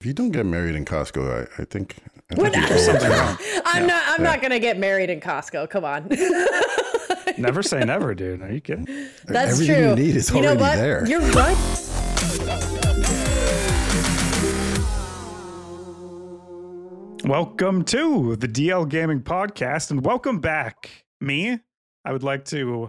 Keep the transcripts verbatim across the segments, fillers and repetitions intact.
If you don't get married in Costco, I, I think, I What? think there's something wrong. I'm Yeah. not. I'm Yeah. not gonna get married in Costco. Come on. Never say never, dude. Are you kidding? That's Everything true. you need is You know already what? there. You're right. Welcome to the D L Gaming Podcast, and welcome back. Me, I would like to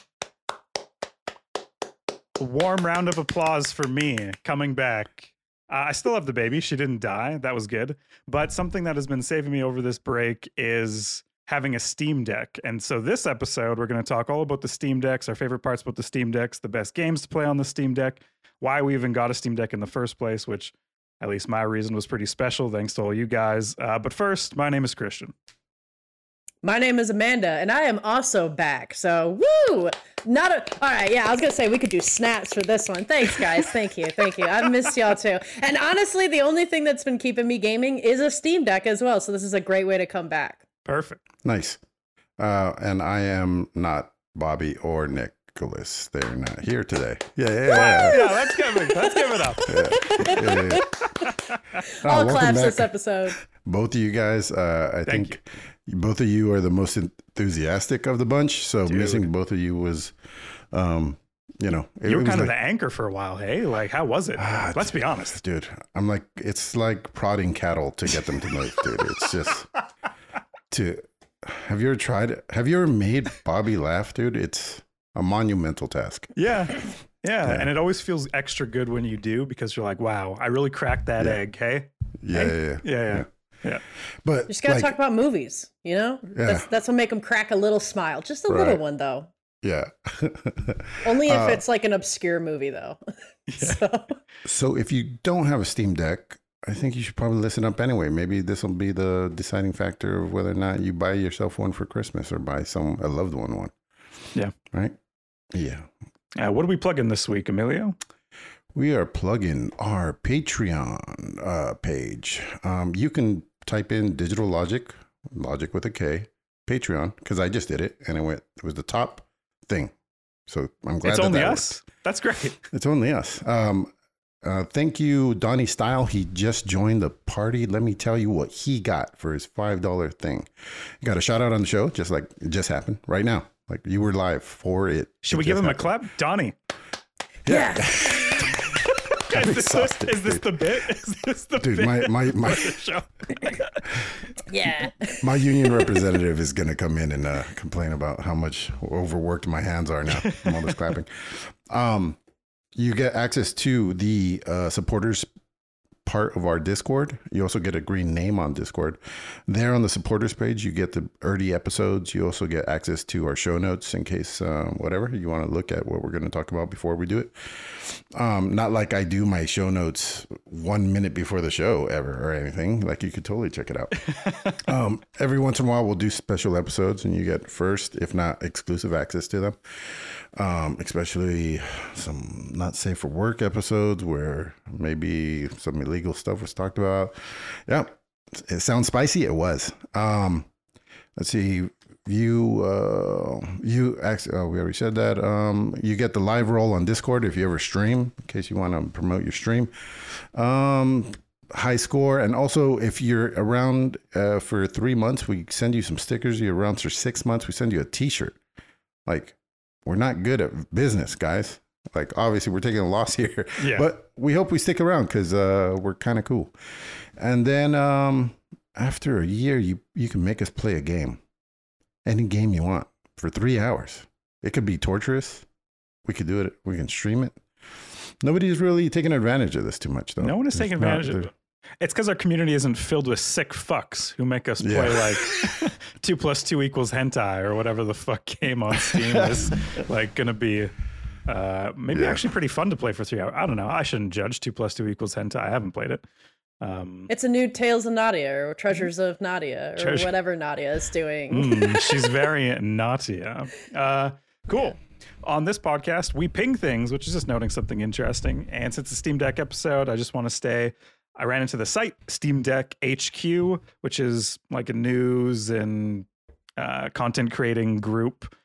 a warm round of applause for me coming back. Uh, I still have the baby. She didn't die. That was good. But something that has been saving me over this break is having a Steam Deck. And so this episode, we're going to talk all about the Steam Decks, our favorite parts about the Steam Decks, the best games to play on the Steam Deck, why we even got a Steam Deck in the first place, which at least my reason was pretty special, thanks to all you guys. Uh, but first, my name is Christian. My name is Amanda, and I am also back. So, woo! Not a. All right, yeah, I was gonna say we could do snaps for this one. Thanks, guys. Thank you, thank you. I've missed y'all too. And honestly, the only thing that's been keeping me gaming is a Steam Deck as well. So this is a great way to come back. Perfect. Nice. Uh, and I am not Bobby or Nicholas. They're not here today. Yeah, yeah, yeah. Yeah, let's give it. Let's give it up. yeah, yeah, yeah. Oh, All welcome claps back. this episode. Both of you guys, uh, I Thank think both of you are the most enthusiastic of the bunch. So Dude. missing both of you was, um, you know, it, You were it was kind of like, the anchor for a while, hey? Like, how was it? Ah, Let's be honest. dude. I'm like, it's like prodding cattle to get them to move, dude. It's just to. Have you ever tried it? Have you ever made Bobby laugh, dude? It's a monumental task. Yeah. Yeah. Yeah. And it always feels extra good when you do because you're like, wow, I really cracked that Yeah. egg, hey? Yeah, Hey? yeah, yeah. Yeah, yeah. Yeah. But You just gotta like, talk about movies, you know? Yeah. That's that's what make them crack a little smile. Just a Right. little one, though. yeah. Only if Uh, it's like an obscure movie, though. So, So if you don't have a Steam Deck, I think you should probably listen up anyway. Maybe this will be the deciding factor of whether or not you buy yourself one for Christmas or buy some a loved one one. Yeah. Right? Yeah. Uh, what are we plugging this week, Emilio? We are plugging our Patreon uh, page. Um, you can type in Digital Logic, Logic with a K, Patreon, because I just did it and it went. It was the top thing. So I'm glad It's that only that us. That's great. worked. It's only us. Um, uh, thank you, Donnie Style. He just joined the party. Let me tell you what he got for his five dollar thing. He got a shout out on the show, just like it just happened right now. Like you were live for it. Should It we give just him a happened. clap? Donnie. yeah. Is this, exhausted, is this dude. the bit? Is this the Dude, bit? my my my. for the show? Yeah. My union representative is going to come in and uh, complain about how much overworked my hands are now from all this clapping. Um, you get access to the uh, supporters part of our Discord. You also get a green name on Discord. There on the supporters page, you get the early episodes. You also get access to our show notes in case uh, whatever you want to look at what we're going to talk about before we do it. Um, not like I do my show notes one minute before the show ever or anything. Like you could totally check it out. um, every once in a while, we'll do special episodes and you get first, if not exclusive access to them. Um, especially some not safe for work episodes where maybe some illegal stuff was talked about. Yeah. It sounds spicy. It was. Um, let's see. You, uh, you actually, oh, we already said that. Um, you get the live roll on Discord if you ever stream, in case you want to promote your stream. Um, high score. And also if you're around, uh, for three months, we send you some stickers. You're around for six months. We send you a t-shirt. Like, we're not good at business, guys. Like, obviously, we're taking a loss here. Yeah. But we hope we stick around because uh, we're kind of cool. And then um, after a year, you, you can make us play a game. Any game you want for three hours. It could be torturous. We could do it. We can stream it. Nobody's really taking advantage of this too much, though. No one is There's taking not- advantage of there- it. It's because our community isn't filled with sick fucks who make us play Yeah. like two plus two equals hentai or whatever the fuck game on Steam is like going to be uh, maybe Yeah. actually pretty fun to play for three hours. I don't know. I shouldn't judge two plus two equals hentai. I haven't played it. Um, It's a new Tales of Nadia or Treasures of Nadia or Treasure- whatever Nadia is doing. mm, she's very naughty. Yeah. Uh, cool. On this podcast, we ping things, which is just noting something interesting. And since it's a Steam Deck episode, I just want to stay. I ran into the site Steam Deck H Q, which is like a news and uh, content creating group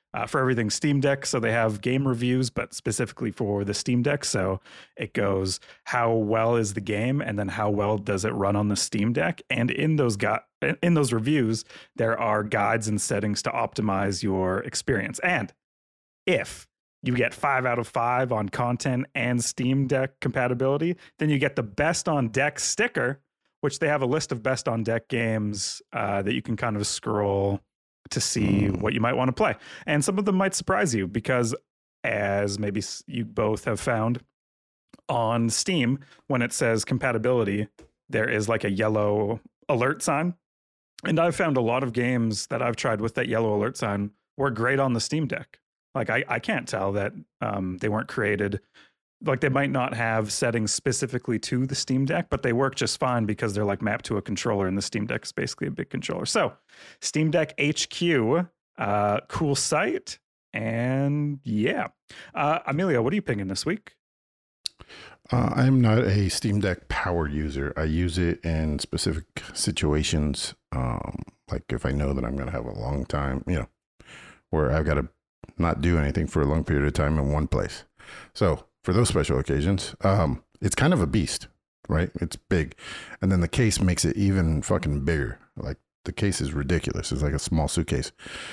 uh, for everything Steam Deck. So they have game reviews, but specifically for the Steam Deck. So it goes, how well is the game, and then how well does it run on the Steam Deck? And in those gu- in those reviews, there are guides and settings to optimize your experience. And if you get five out of five on content and Steam Deck compatibility, then you get the best on deck sticker, which they have a list of best on deck games uh, that you can kind of scroll to see mm. what you might want to play. And some of them might surprise you because, as maybe you both have found on Steam, when it says compatibility, there is like a yellow alert sign. And I've found a lot of games that I've tried with that yellow alert sign were great on the Steam Deck. Like, I, I can't tell that um, they weren't created, like they might not have settings specifically to the Steam Deck, but they work just fine because they're like mapped to a controller, and the Steam Deck is basically a big controller. So Steam Deck H Q, uh, cool site. And yeah, uh, Emilio, what are you pinging this week? Uh, I'm not a Steam Deck power user. I use it in specific situations, um, like if I know that I'm going to have a long time, you know, where I've got to not do anything for a long period of time in one place. So for those special occasions, um, it's kind of a beast, right? It's big. And then the case makes it even fucking bigger. Like the case is ridiculous. It's like a small suitcase.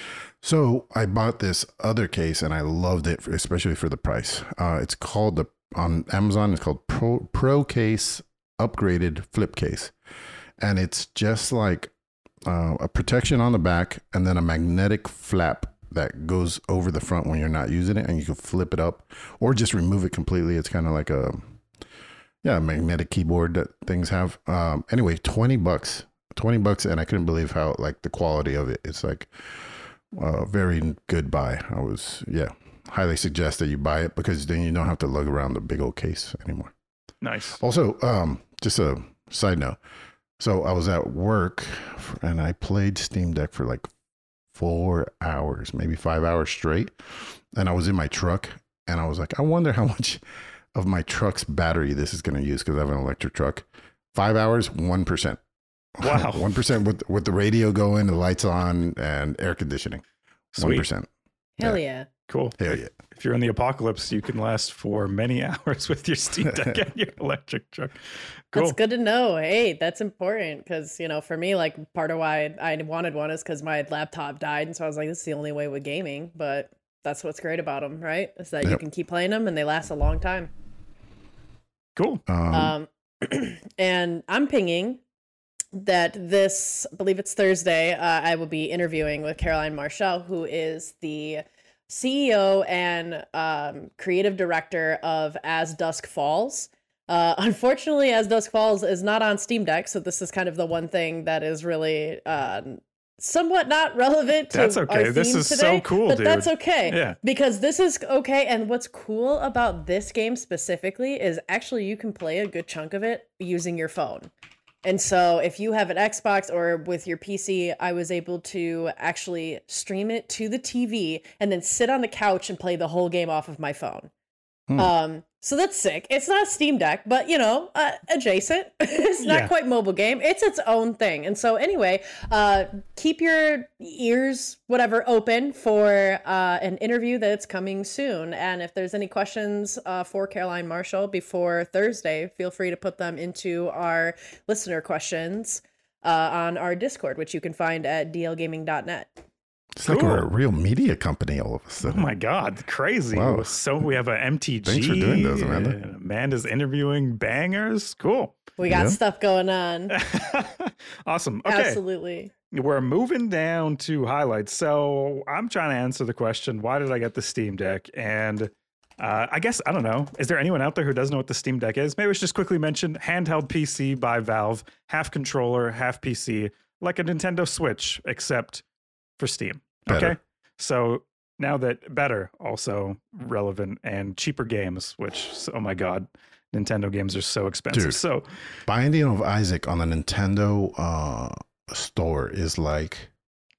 So I bought this other case and I loved it, for, especially for the price. Uh, it's called the, on Amazon, it's called Pro, Pro Case Upgraded Flip Case. And it's just like uh, a protection on the back and then a magnetic flap that goes over the front when you're not using it, and you can flip it up or just remove it completely. It's kind of like a, yeah, magnetic keyboard that things have. Um, anyway, twenty bucks, twenty bucks. And I couldn't believe how, like, the quality of it. It's like a very good buy. I was, yeah, highly suggest that you buy it because then you don't have to lug around the big old case anymore. Nice. Also, um, just a side note. So I was at work and I played Steam Deck for like four hours, maybe five hours straight. And I was in my truck and I was like, I wonder how much of my truck's battery this is going to use because I have an electric truck. Five hours, one percent. Wow. one percent with, with the radio going, the lights on, and air conditioning. Sweet. one percent. Hell yeah. Cool. Hell yeah. If you're in the apocalypse, you can last for many hours with your Steam Deck and your electric truck. Cool. That's good to know. Hey, that's important because, you know, for me, like part of why I wanted one is because my laptop died. And so I was like, this is the only way with gaming. But that's what's great about them, right? Is that yep. you can keep playing them and they last a long time. Cool. Um, Um, and I'm pinging that this, I believe it's Thursday, uh, I will be interviewing with Caroline Marchal, who is the C E O and um, creative director of As Dusk Falls. Uh, unfortunately, As Dusk Falls is not on Steam Deck, so this is kind of the one thing that is really uh, somewhat not relevant to that's okay. our This theme is today, so cool, but dude. that's okay. Yeah. Because this is okay, and what's cool about this game specifically is actually you can play a good chunk of it using your phone. And so if you have an Xbox or with your P C, I was able to actually stream it to the T V and then sit on the couch and play the whole game off of my phone. Hmm. Um, so that's sick. It's not a Steam Deck, but, you know, uh, adjacent. It's not Yeah. quite mobile game. It's its own thing. And so anyway, uh, keep your ears, whatever, open for uh, an interview that's coming soon. And if there's any questions uh, for Caroline Marchal before Thursday, feel free to put them into our listener questions uh, on our Discord, which you can find at d l gaming dot net. It's like Cool. we're a real media company all of a Oh sudden. my God, crazy. Wow. So we have a M T G. Thanks for doing those, Amanda. and Amanda's interviewing bangers. Cool. We got Yeah. stuff going on. Awesome. Okay. Absolutely. We're moving down to highlights. So I'm trying to answer the question, why did I get the Steam Deck? And uh, I guess, I don't know. Is there anyone out there who doesn't know what the Steam Deck is? Maybe it's just quickly mention handheld P C by Valve, half controller, half P C, like a Nintendo Switch, except for Steam. Better. Okay. So now that better, also relevant and cheaper games, which, oh my God, Nintendo games are so expensive. Dude. So Binding of Isaac on the Nintendo uh, store is like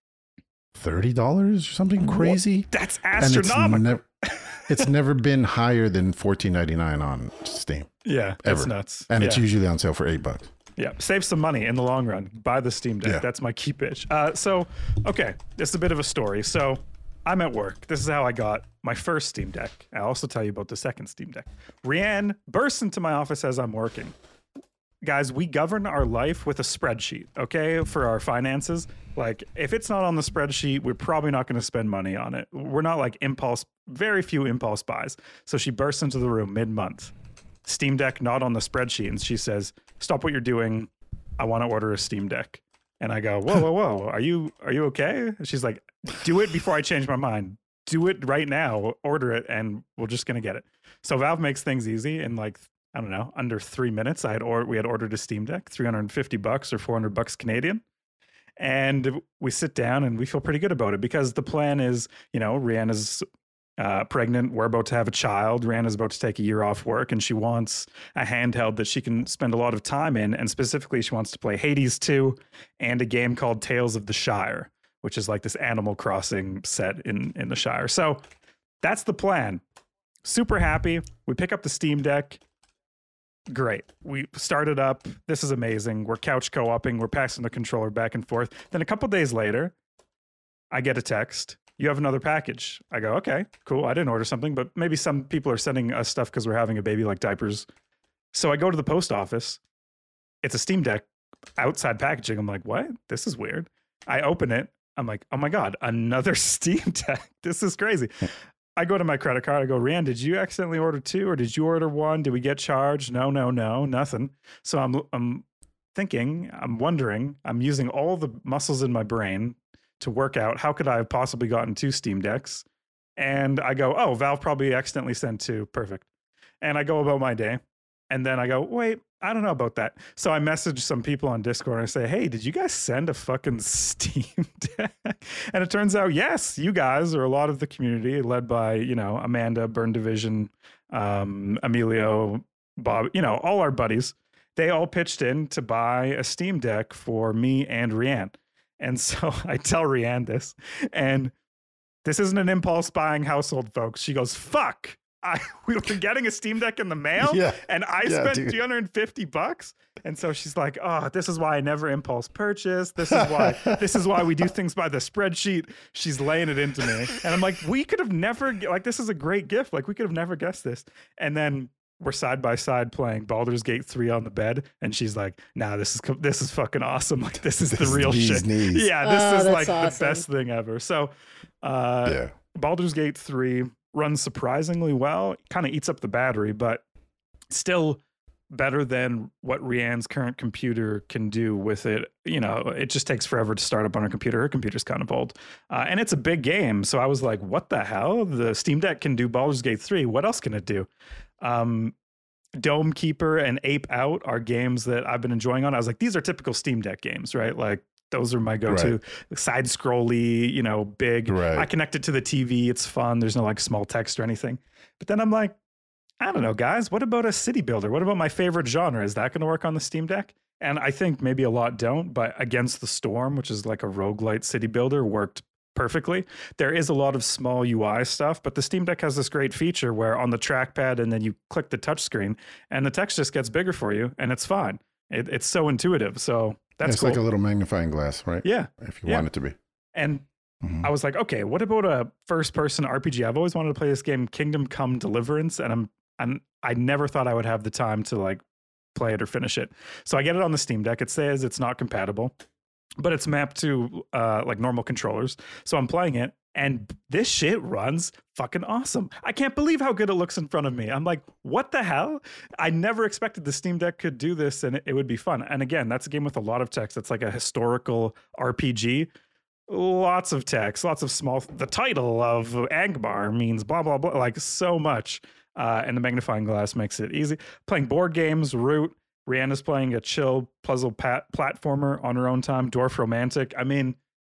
thirty dollars or something crazy. that's And it's, astronomical. nev- it's never been higher than fourteen ninety-nine on Steam. yeah, ever. it's nuts. And yeah. it's usually on sale for eight bucks. Yeah, save some money in the long run. Buy the Steam Deck. Yeah. That's my key pitch. Uh, so, okay, this is a bit of a story. So, I'm at work. This is how I got my first Steam Deck. I'll also tell you about the second Steam Deck. Rianne bursts into my office as I'm working. Guys, we govern our life with a spreadsheet, okay, for our finances. Like, if it's not on the spreadsheet, we're probably not going to spend money on it. We're not like impulse, very few impulse buys. So she bursts into the room mid-month. Steam Deck not on the spreadsheet. And she says, stop what you're doing. I want to order a Steam Deck. And I go, whoa, whoa, whoa. Are you, are you okay? And she's like, do it before I change my mind. Do it right now. Order it, and we're just going to get it. So Valve makes things easy. And like, I don't know, under three minutes, I had or we had ordered a Steam Deck, three hundred fifty bucks or four hundred bucks Canadian. And we sit down and we feel pretty good about it because the plan is, you know, Rihanna's uh, pregnant. We're about to have a child. Rihanna's about to take a year off work, and she wants a handheld that she can spend a lot of time in. And specifically, she wants to play Hades two and a game called Tales of the Shire, which is like this Animal Crossing set in, in the Shire. So that's the plan. Super happy. We pick up the Steam Deck. Great. We started up. This is amazing. We're couch co-oping. We're passing the controller back and forth. Then a couple days later, I get a text. You have another package. I go, okay, cool. I didn't order something, but maybe some people are sending us stuff because we're having a baby, like diapers. So I go to the post office. It's a Steam Deck outside packaging. I'm like, what? This is weird. I open it. I'm like, oh my God, another Steam Deck. This is crazy. I go to my credit card. I go, Rianne, did you accidentally order two or did you order one? Did we get charged? No, no, no, nothing. So I'm I'm thinking, I'm wondering, I'm using all the muscles in my brain to work out how could I have possibly gotten two Steam Decks? And I go, oh, Valve probably accidentally sent two. Perfect. And I go about my day. And then I go, wait, I don't know about that. So I message some people on Discord and I say, hey, did you guys send a fucking Steam Deck? And it turns out, yes, you guys are a lot of the community led by, you know, Amanda, Burn Division, um, Emilio, Bob, you know, all our buddies. They all pitched in to buy a Steam Deck for me and Rianne. And so I tell Rianne this, and this isn't an impulse buying household, folks. She goes, fuck. I, we were getting a Steam Deck in the mail, yeah, and I yeah, spent dude. three hundred fifty bucks. And so she's like, oh, this is why I never impulse purchase. This is why, this is why we do things by the spreadsheet. She's laying it into me. And I'm like, we could have never, like, this is a great gift. Like, we could have never guessed this. And then we're side by side playing Baldur's Gate three on the bed. And she's like, nah, this is, this is fucking awesome. Like, this is this the real shit. Knees. Yeah. This oh, is like awesome. The best thing ever. So, uh, yeah. Baldur's Gate three runs surprisingly well. Kind of eats up the battery, but still better than what Rianne's current computer can do with it. You know, it just takes forever to start up on her computer. Her computer's kind of old. Uh, and it's a big game. So I was like, what the hell? The Steam Deck can do Baldur's Gate three. What else can it do? Um, Dome Keeper and Ape Out are games that I've been enjoying on. I was like, these are typical Steam Deck games, right? Like, those are my go-to. Right. Side scrolly, you know, big. Right. I connect it to the T V. It's fun. There's no like small text or anything. But then I'm like, I don't know, guys. What about a city builder? What about my favorite genre? Is that going to work on the Steam Deck? And I think maybe a lot don't, but Against the Storm, which is like a roguelite city builder, worked perfectly. There is a lot of small U I stuff, but the Steam Deck has this great feature where on the trackpad and then you click the touchscreen and the text just gets bigger for you and it's fine. It, it's so intuitive. So that's it's cool. Like a little magnifying glass, right? Yeah. If you yeah. want it to be. And mm-hmm. I was like, okay, what about a first person R P G? I've always wanted to play this game, Kingdom Come Deliverance. And I'm, I'm, I never thought I would have the time to like play it or finish it. So I get it on the Steam Deck. It says it's not compatible, but it's mapped to uh, like normal controllers. So I'm playing it and this shit runs fucking awesome. I can't believe how good it looks in front of me. I'm like, what the hell? I never expected the Steam Deck could do this and it, it would be fun. And again, that's a game with a lot of text. It's like a historical R P G. Lots of text, lots of small, the title of Angmar means blah, blah, blah, like so much. Uh, and the magnifying glass makes it easy. Playing board games, Root. Rihanna's playing a chill puzzle pat- platformer on her own time, Dwarf Romantic. I mean,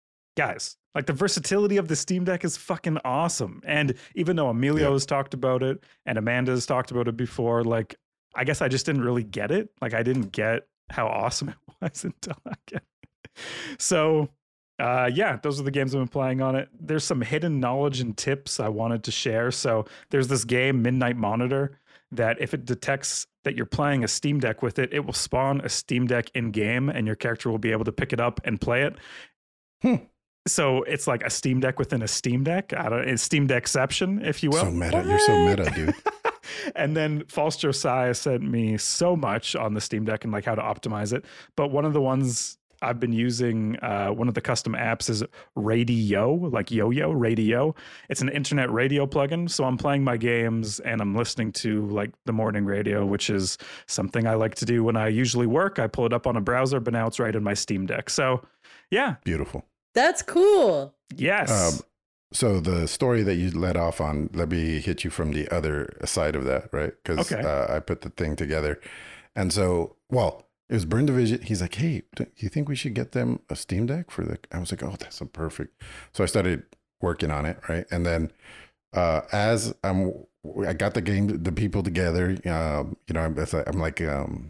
guys, like the versatility of the Steam Deck is fucking awesome. And even though Emilio has talked about it and Amanda's talked about it before, like, I guess I just didn't really get it. Like, I didn't get how awesome it was until I get it. So, uh, yeah, those are the games I've been playing on it. There's some hidden knowledge and tips I wanted to share. So there's this game, Midnight Monitor, that if it detects that you're playing a Steam Deck with it, it will spawn a Steam Deck in game and your character will be able to pick it up and play it. Hmm. so it's like a Steam Deck within a Steam Deck. I don't, it's Steam Deckception, if you will. So meta. You're so meta, dude. And then False Josiah sent me so much on the Steam Deck and like how to optimize it. But one of the ones I've been using, uh, one of the custom apps is Radio, like Yo-Yo Radio. It's an internet radio plugin. So I'm playing my games and I'm listening to like the morning radio, which is something I like to do when I usually work. I pull it up on a browser, but now it's right in my Steam Deck. So yeah. Beautiful. That's cool. Yes. Um, so the story that you let off on, let me hit you from the other side of that, right? Because Okay. uh, I put the thing together. And so, well, it was Burn Division. He's like, hey, do you think we should get them a Steam Deck for the, I was like, oh, that's a perfect. So I started working on it, right? And then uh, as I'm, I got the game, the people together, um, you know, I'm, it's like- I'm like um,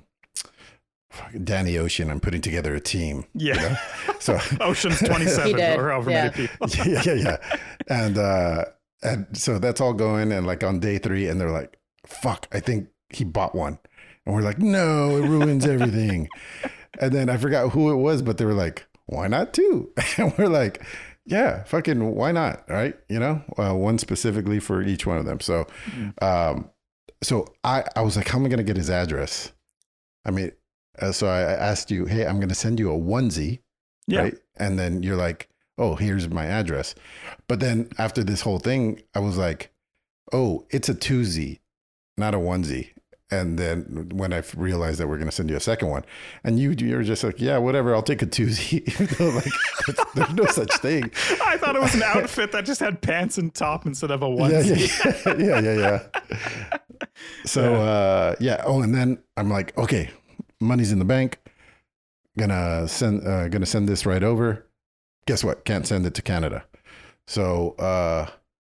Danny Ocean. I'm putting together a team. yeah. You know? So Ocean's He twenty-seven did, or however yeah. many people. yeah, yeah, yeah. And uh and so that's all going, and like on day three, and they're like, fuck, I think he bought one. And we're like, no, it ruins everything. And then I forgot who it was, but they were like, why not two? And we're like, yeah, fucking why not? Right. You know, uh, one specifically for each one of them. So um so I, I was like, how am I gonna get his address? I mean, uh, so I I asked you, hey, I'm gonna send you a onesie. Yeah. Right. And then you're like, oh, here's my address. But then after this whole thing, I was like, oh, it's a twosie, not a onesie. And then when I realized that we're going to send you a second one, and you you're just like, yeah, whatever, I'll take a twosie. Even though, like, there's, there's no such thing. I thought it was an outfit that just had pants and top instead of a Yeah, onesie. yeah, yeah, yeah, yeah. So, uh, yeah. Oh, and then I'm like, okay, money's in the bank. Gonna send, uh, gonna send this right over. Guess what? Can't send it to Canada. So, uh,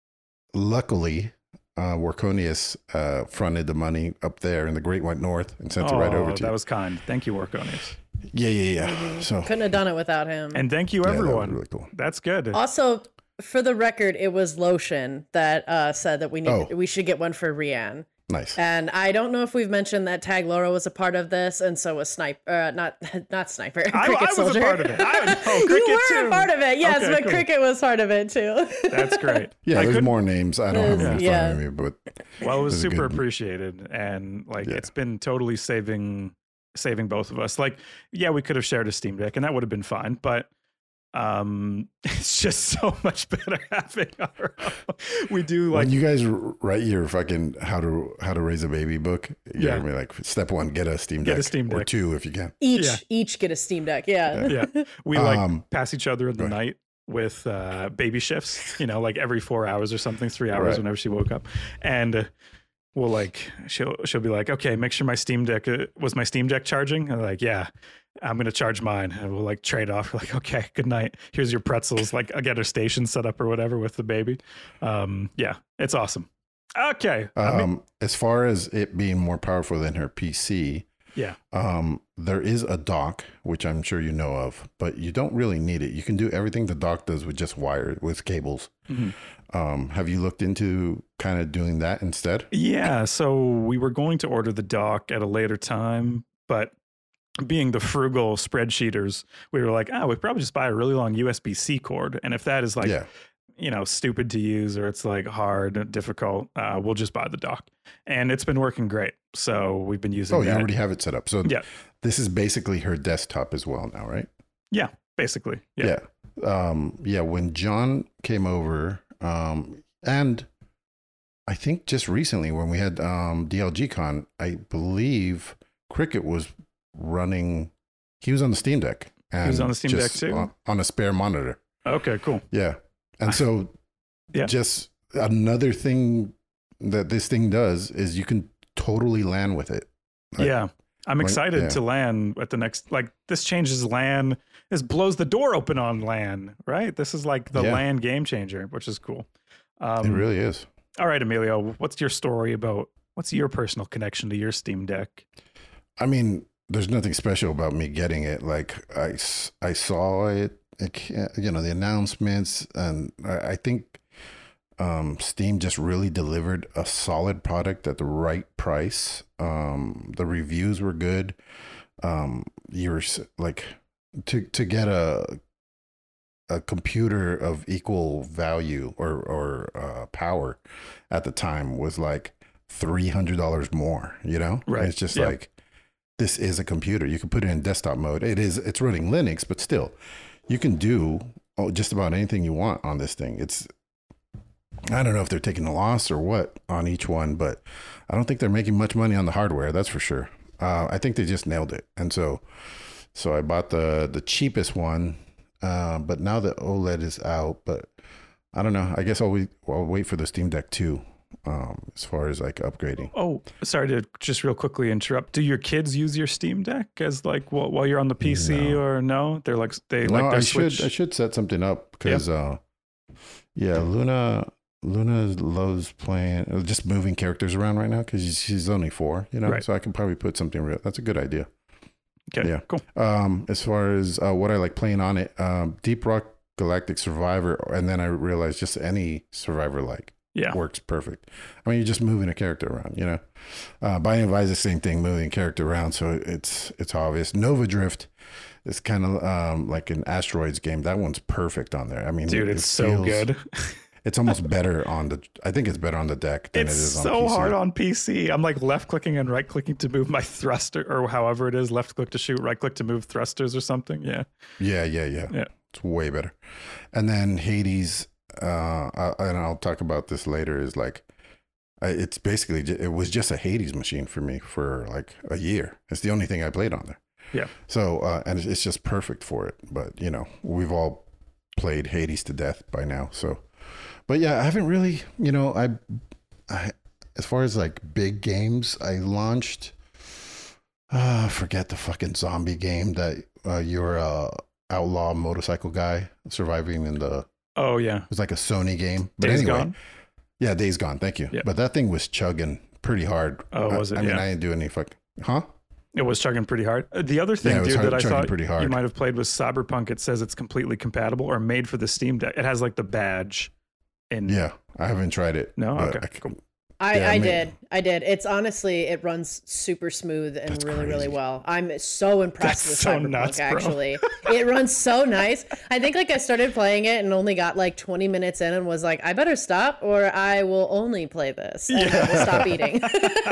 luckily, uh, Workonius uh, fronted the money up there in the Great White North and sent it right over Oh, to that you. was kind. Thank you, Workonius. Yeah, yeah, yeah. So, Couldn't have done it without him. And thank you, yeah, that was everyone. really cool. That's good. Also, for the record, it was Lotion that uh, said that we need Oh. we should get one for Rianne. Nice. And I don't know if we've mentioned that Tag Laura was a part of this, and so was Sniper, uh, not not Sniper, I, Cricket I was Soldier. a part of it. I, oh, You Cricket were too. a part of it, yes, Okay, but cool. Cricket was part of it too. That's great. Yeah, I there's couldn't- more names. I don't have them in Yeah. front of me, but Well, it was This is super good. appreciated, and like Yeah. it's been totally saving saving both of us. Like, yeah, we could have shared a Steam Deck, and that would have been fine, but um, it's just so much better having our own. We do like when you guys r- write your fucking how to how to raise a baby book, you're Yeah. gonna be like, step one, get a Steam Get a Deck, Steam or Deck. two if you can. each Yeah. each get a Steam Deck, yeah. yeah, we like Um, pass each other in the go ahead. night with uh, baby shifts, you know, like every four hours or something, three hours Right. whenever she woke up, and uh, we'll like she'll she'll be like, okay, make sure my Steam Deck uh, was my Steam Deck charging. And I'm like, yeah, I'm gonna charge mine, and we'll like trade off. We're like, okay, good night. Here's your pretzels. Like, I get her station set up or whatever with the baby. Um, yeah, it's awesome. Okay, I mean, Um, as far as it being more powerful than her P C, yeah, um, there is a dock which I'm sure you know of, but you don't really need it. You can do everything the dock does with just wire with cables. Mhm. Um, have you looked into kind of doing that instead? yeah. So we were going to order the dock at a later time, but being the frugal spreadsheeters, we were like, oh, we probably just buy a really long U S B C cord. And if that is like, yeah. you know, stupid to use or it's like hard and difficult, uh, we'll just buy the dock. And it's been working great. So we've been using Oh, you that. already have it set up. So Yeah. this is basically her desktop as well now, right? Yeah, basically. Yeah. Yeah. Um, yeah. When John came over, um, and I think just recently when we had um, D L G Con, I believe Cricket was running, he was on the Steam Deck. And was on the Steam Deck just too? On, on a spare monitor. Okay, cool. Yeah. And so Yeah. just another thing that this thing does is you can totally LAN with it. Like, yeah. I'm like, excited yeah. to LAN at the next, like this changes LAN. This blows the door open on LAN, right? This is like the Yeah. LAN game changer, which is cool. Um, It really is. All right, Emilio, what's your story about? What's your personal connection to your Steam Deck? I mean, there's nothing special about me getting it. Like I, s- I saw it, it, ca- you know, the announcements, and I, I think um, Steam just really delivered a solid product at the right price. Um, the reviews were good. Um, you were s- like to to get a a computer of equal value or or uh, power at the time was like three hundred dollars more. You know, Right. It's just Yep. like this is a computer. You can put it in desktop mode. It is. It's running Linux, but still, you can do oh, just about anything you want on this thing. It's I don't know if they're taking a loss or what on each one, but I don't think they're making much money on the hardware. That's for sure. Uh, I think they just nailed it. And so, so I bought the the cheapest one, uh, but now the OLED is out. But I don't know. I guess I'll wait. I'll wait for the Steam Deck two, um, as far as like upgrading. Oh, sorry to just real quickly interrupt. Do your kids use your Steam Deck as like while, while you're on the P C No. or no? They're like they No, like their I Switch. should I should set something up because uh, yeah, Luna Luna loves playing uh, just moving characters around right now because she's, she's only four, you know. Right. So I can probably put something real. That's a good idea. Okay, Yeah. cool. Um, as far as uh, what I like playing on it, um, Deep Rock Galactic Survivor, and then I realized just any Survivor like Yeah. works perfect. I mean, you're just moving a character around, you know. Uh, Binding of Isaac, same thing, moving a character around, so it's it's obvious. Nova Drift is kind of um, like an asteroids game. That one's perfect on there. I mean, Dude, it it's so feels- good. It's almost better on the. I think it's better on the deck than It's it is on so P C. hard on P C. I'm like left clicking and right clicking to move my thruster or however it is. Left click to shoot, right click to move thrusters or something. Yeah. Yeah, yeah, yeah. Yeah. It's way better. And then Hades, uh, uh, and I'll talk about this later. Is like, I- it's basically ju- it was just a Hades machine for me for like a year. It's the only thing I played on there. Yeah. So uh, and it's- it's just perfect for it. But you know, we've all played Hades to death by now. So, but yeah, I haven't really. You know, I, I as far as like big games, I launched. Uh, forget the fucking zombie game that uh, you're a outlaw motorcycle guy surviving in the. Oh yeah. It was like a Sony game. But Days anyway, Gone. yeah, Days Gone. Thank you. Yeah. But that thing was chugging pretty hard. Oh, was it? I, I mean, Yeah. I didn't do any fuck. Huh? It was chugging pretty hard. Uh, The other thing, Yeah, it was dude, hard- that I chugging thought pretty hard. you might have played was Cyberpunk. It says it's completely compatible or made for the Steam Deck. It has like the badge. In Yeah, I haven't tried it. No? but Okay, I c- cool. I, Yeah, I I mean- did. I did. It's honestly, it runs super smooth and That's really, really crazy. well. I'm so impressed That's with so Cyberpunk, nuts, bro. actually. It runs so nice. I think like I started playing it and only got like twenty minutes in and was like, I better stop or I will only play this and I will stop eating.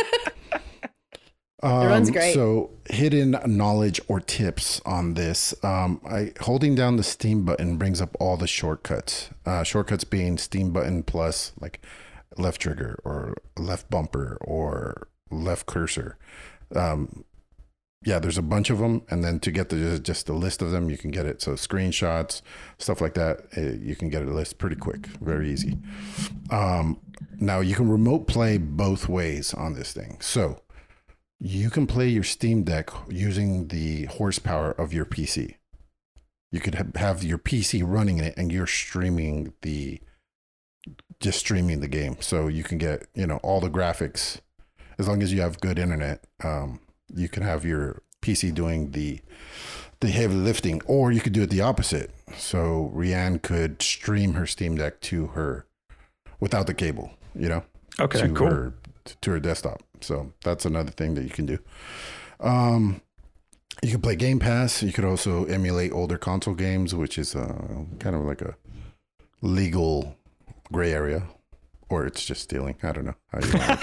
Um, runs great. So, hidden knowledge or tips on this. Um, I holding down the Steam button brings up all the shortcuts. Uh, shortcuts being Steam button plus like left trigger or left bumper or left cursor. Um, yeah, there's a bunch of them, and then to get the just a list of them, you can get it. So screenshots, stuff like that, uh, you can get a list pretty quick, very easy. Um, now you can remote play both ways on this thing. So you can play your Steam Deck using the horsepower of your P C. You could ha- have your P C running it, and you're streaming the, just streaming the game. So you can get, you know, all the graphics, as long as you have good internet. Um, you can have your P C doing the the heavy lifting, or you could do it the opposite. So Rianne could stream her Steam Deck to her without the cable, you know, Okay, to cool. her to her desktop. So that's another thing that you can do. Um, you can play Game Pass. You could also emulate older console games, which is uh, kind of like a legal gray area, or it's just stealing. I don't know how you want to look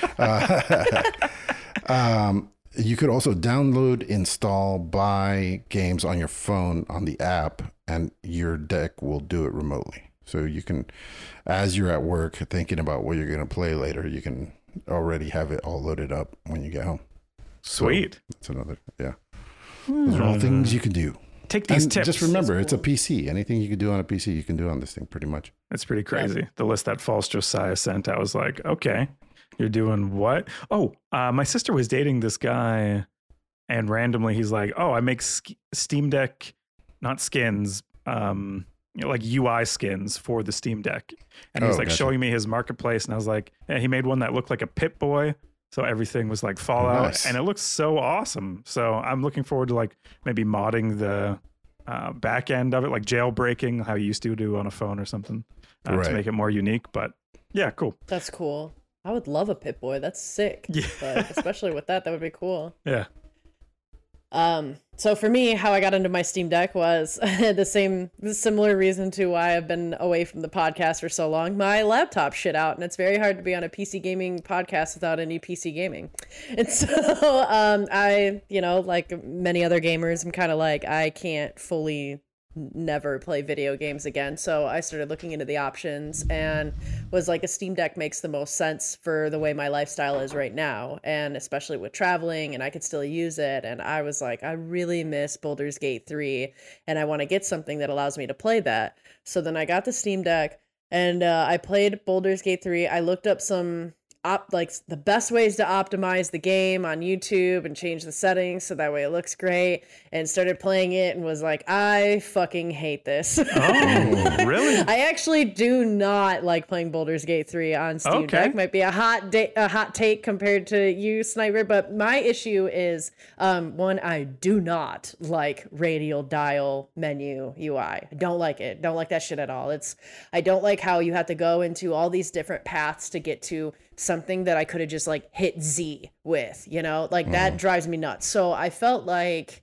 at it. Uh, um, you could also download, install, buy games on your phone on the app, and your deck will do it remotely. So you can, as you're at work thinking about what you're going to play later, you can already have it all loaded up when you get home. So Sweet. that's another, yeah. Those are all things you can do. Take these And tips. just remember, That's it's a cool. P C. Anything you can do on a P C, you can do on this thing pretty much. It's pretty crazy. The list that False Josiah sent, I was like, okay, you're doing what? Oh, uh, my sister was dating this guy, and randomly he's like, oh, I make sk- Steam Deck, not skins, um, you know, like U I skins for the Steam Deck. And he was Oh, like gotcha. showing me his marketplace, and I was like, yeah, he made one that looked like a Pip Boy. So everything was like Fallout, Nice. and it looks so awesome. So I'm looking forward to like maybe modding the uh, back end of it, like jailbreaking, how you used to do on a phone or something, uh, Right. to make it more unique. But yeah, cool. That's cool. I would love a Pip Boy. That's sick. Yeah. But especially with that, that would be cool. Yeah. Um, so for me, how I got into my Steam Deck was the same, the similar reason to why I've been away from the podcast for so long. My laptop shit out, and it's very hard to be on a P C gaming podcast without any P C gaming. And so um, I, you know, like many other gamers, I'm kind of like, I can't fully never play video games again. So I started looking into the options and was like, a Steam Deck makes the most sense for the way my lifestyle is right now, and especially with traveling, and I could still use it. And I was like, I really miss Baldur's Gate three, and I want to get something that allows me to play that. So then I got the Steam Deck, and uh, I played Baldur's Gate three. I looked up some Op, like the best ways to optimize the game on YouTube and change the settings so that way it looks great, and started playing it and was like, I fucking hate this. Oh, really? I actually do not like playing Baldur's Gate three on Steam Okay. Deck. Might be a hot da- a hot take compared to you, Sniper, but my issue is um, one, I do not like radial dial menu U I. I don't like it. Don't like that shit at all. It's I don't like how you have to go into all these different paths to get to something that I could have just like hit Z with, you know, like that drives me nuts. So I felt like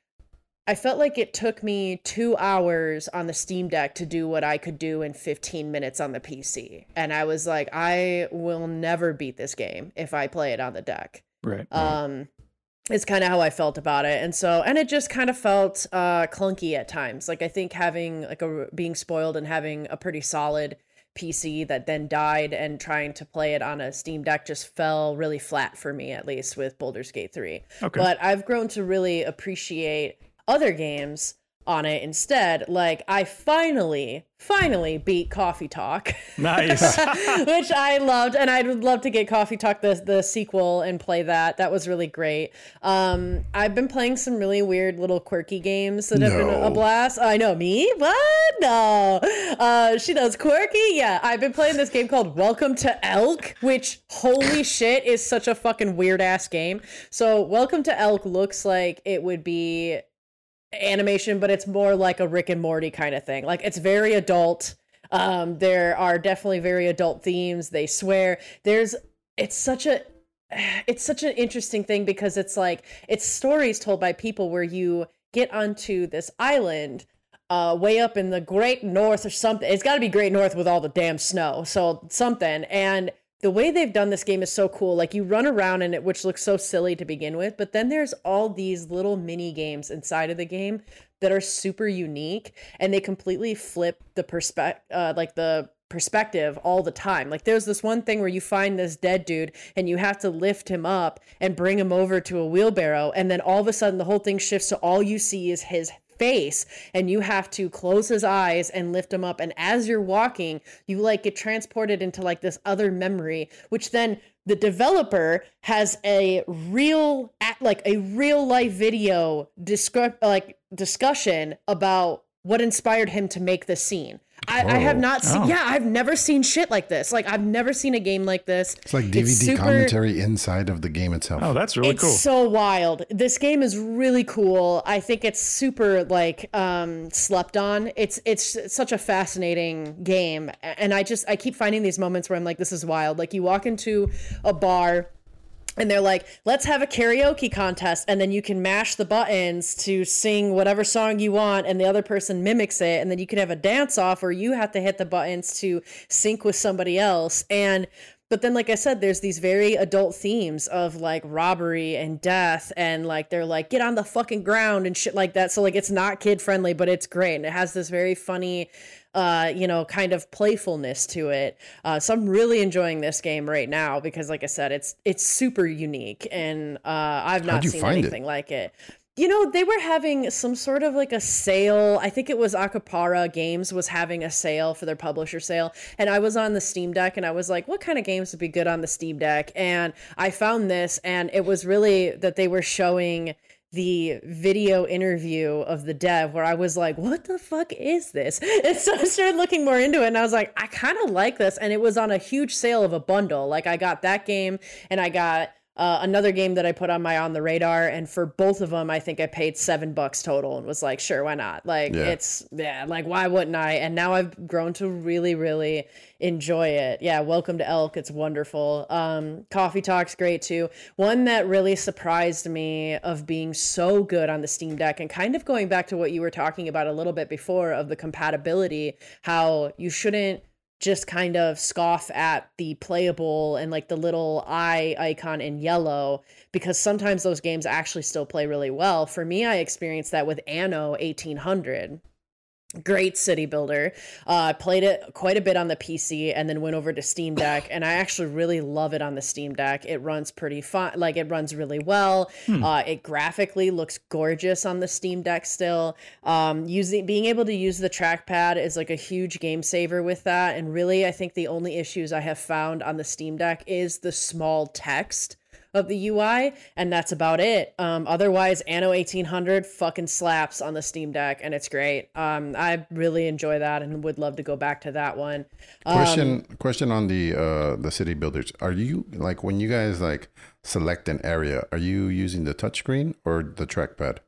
I felt like it took me two hours on the Steam Deck to do what I could do in fifteen minutes on the P C. And I was like, I will never beat this game if I play it on the deck. Right. Um, it's kind of how I felt about it. And so, and it just kind of felt uh, clunky at times. Like I think having like a, being spoiled and having a pretty solid P C that then died and trying to play it on a Steam Deck just fell really flat for me, at least with Baldur's Gate three. Okay. But I've grown to really appreciate other games on it instead. Like I finally, finally beat Coffee Talk. Nice. Which I loved, and I'd love to get Coffee Talk the the sequel and play that. That was really great. Um, I've been playing some really weird little quirky games that have been No. a blast. I know me. What? No. Uh, she does quirky. Yeah, I've been playing this game called Welcome to Elk, which holy shit is such a fucking weird ass game. So Welcome to Elk looks like it would be animation, but it's more like a Rick and Morty kind of thing. Like it's very adult. Um, there are definitely very adult themes. They swear. There's it's such a it's such an interesting thing because it's like it's stories told by people where you get onto this island uh way up in the Great North or something. It's got to be Great North with all the damn snow. So something. And the way they've done this game is so cool. Like you run around in it, which looks so silly to begin with, but then there's all these little mini games inside of the game that are super unique, and they completely flip the perspective, uh, like the perspective all the time. Like there's this one thing where you find this dead dude and you have to lift him up and bring him over to a wheelbarrow, and then all of a sudden the whole thing shifts to all you see is his face, and you have to close his eyes and lift him up, and as you're walking you like get transported into like this other memory, which then the developer has a real like a real life video discuss like discussion about what inspired him to make the scene. I, I have not seen, Oh. yeah, I've never seen shit like this. Like, I've never seen a game like this. It's like D V D super- commentary inside of the game itself. Oh, that's really It's cool. so wild. This game is really cool. I think it's super like um, slept on. It's it's such a fascinating game, and I just I keep finding these moments where I'm like, this is wild. Like you walk into a bar, and they're like, let's have a karaoke contest, and then you can mash the buttons to sing whatever song you want, and the other person mimics it, and then you can have a dance off where you have to hit the buttons to sync with somebody else. And but then, like I said, there's these very adult themes of like robbery and death, and like they're like, get on the fucking ground and shit like that. So like it's not kid friendly, but it's great, and it has this very funny uh, you know, kind of playfulness to it. Uh, so I'm really enjoying this game right now because, like I said, it's it's super unique, and uh, I've not How'd you seen find it? anything like it. You know, they were having some sort of like a sale. I think it was Acapara Games was having a sale for their publisher sale. And I was on the Steam Deck and I was like, what kind of games would be good on the Steam Deck? And I found this, and it was really that they were showing the video interview of the dev where I was like, what the fuck is this? And so I started looking more into it, and I was like, I kind of like this. And it was on a huge sale of a bundle. Like I got that game, and I got uh, another game that I put on my on the radar, and for both of them, I think I paid seven bucks total and was like, sure, why not? Like Yeah. it's yeah, like why wouldn't I? And now I've grown to really, really enjoy it. Yeah, Welcome to Elk, it's wonderful. Um, Coffee Talk's great too. One that really surprised me of being so good on the Steam Deck, and kind of going back to what you were talking about a little bit before of the compatibility, how you shouldn't just kind of scoff at the playable and like the little eye icon in yellow, because sometimes those games actually still play really well. For me, I experienced that with Anno eighteen hundred. Great city builder. Uh, played it quite a bit on the P C and then went over to Steam Deck, and I actually really love it on the Steam Deck. It runs pretty fun, like it runs really well. Hmm. Uh, it graphically looks gorgeous on the Steam Deck still. Um, using being able to use the trackpad is like a huge game saver with that. And really, I think the only issues I have found on the Steam Deck is the small text of the U I, and that's about it. Um, otherwise, Anno eighteen hundred fucking slaps on the Steam Deck, and it's great. Um, I really enjoy that and would love to go back to that one. Um, Question question on the uh, the city builders. Are you like when you guys like select an area, are you using the touchscreen or the trackpad?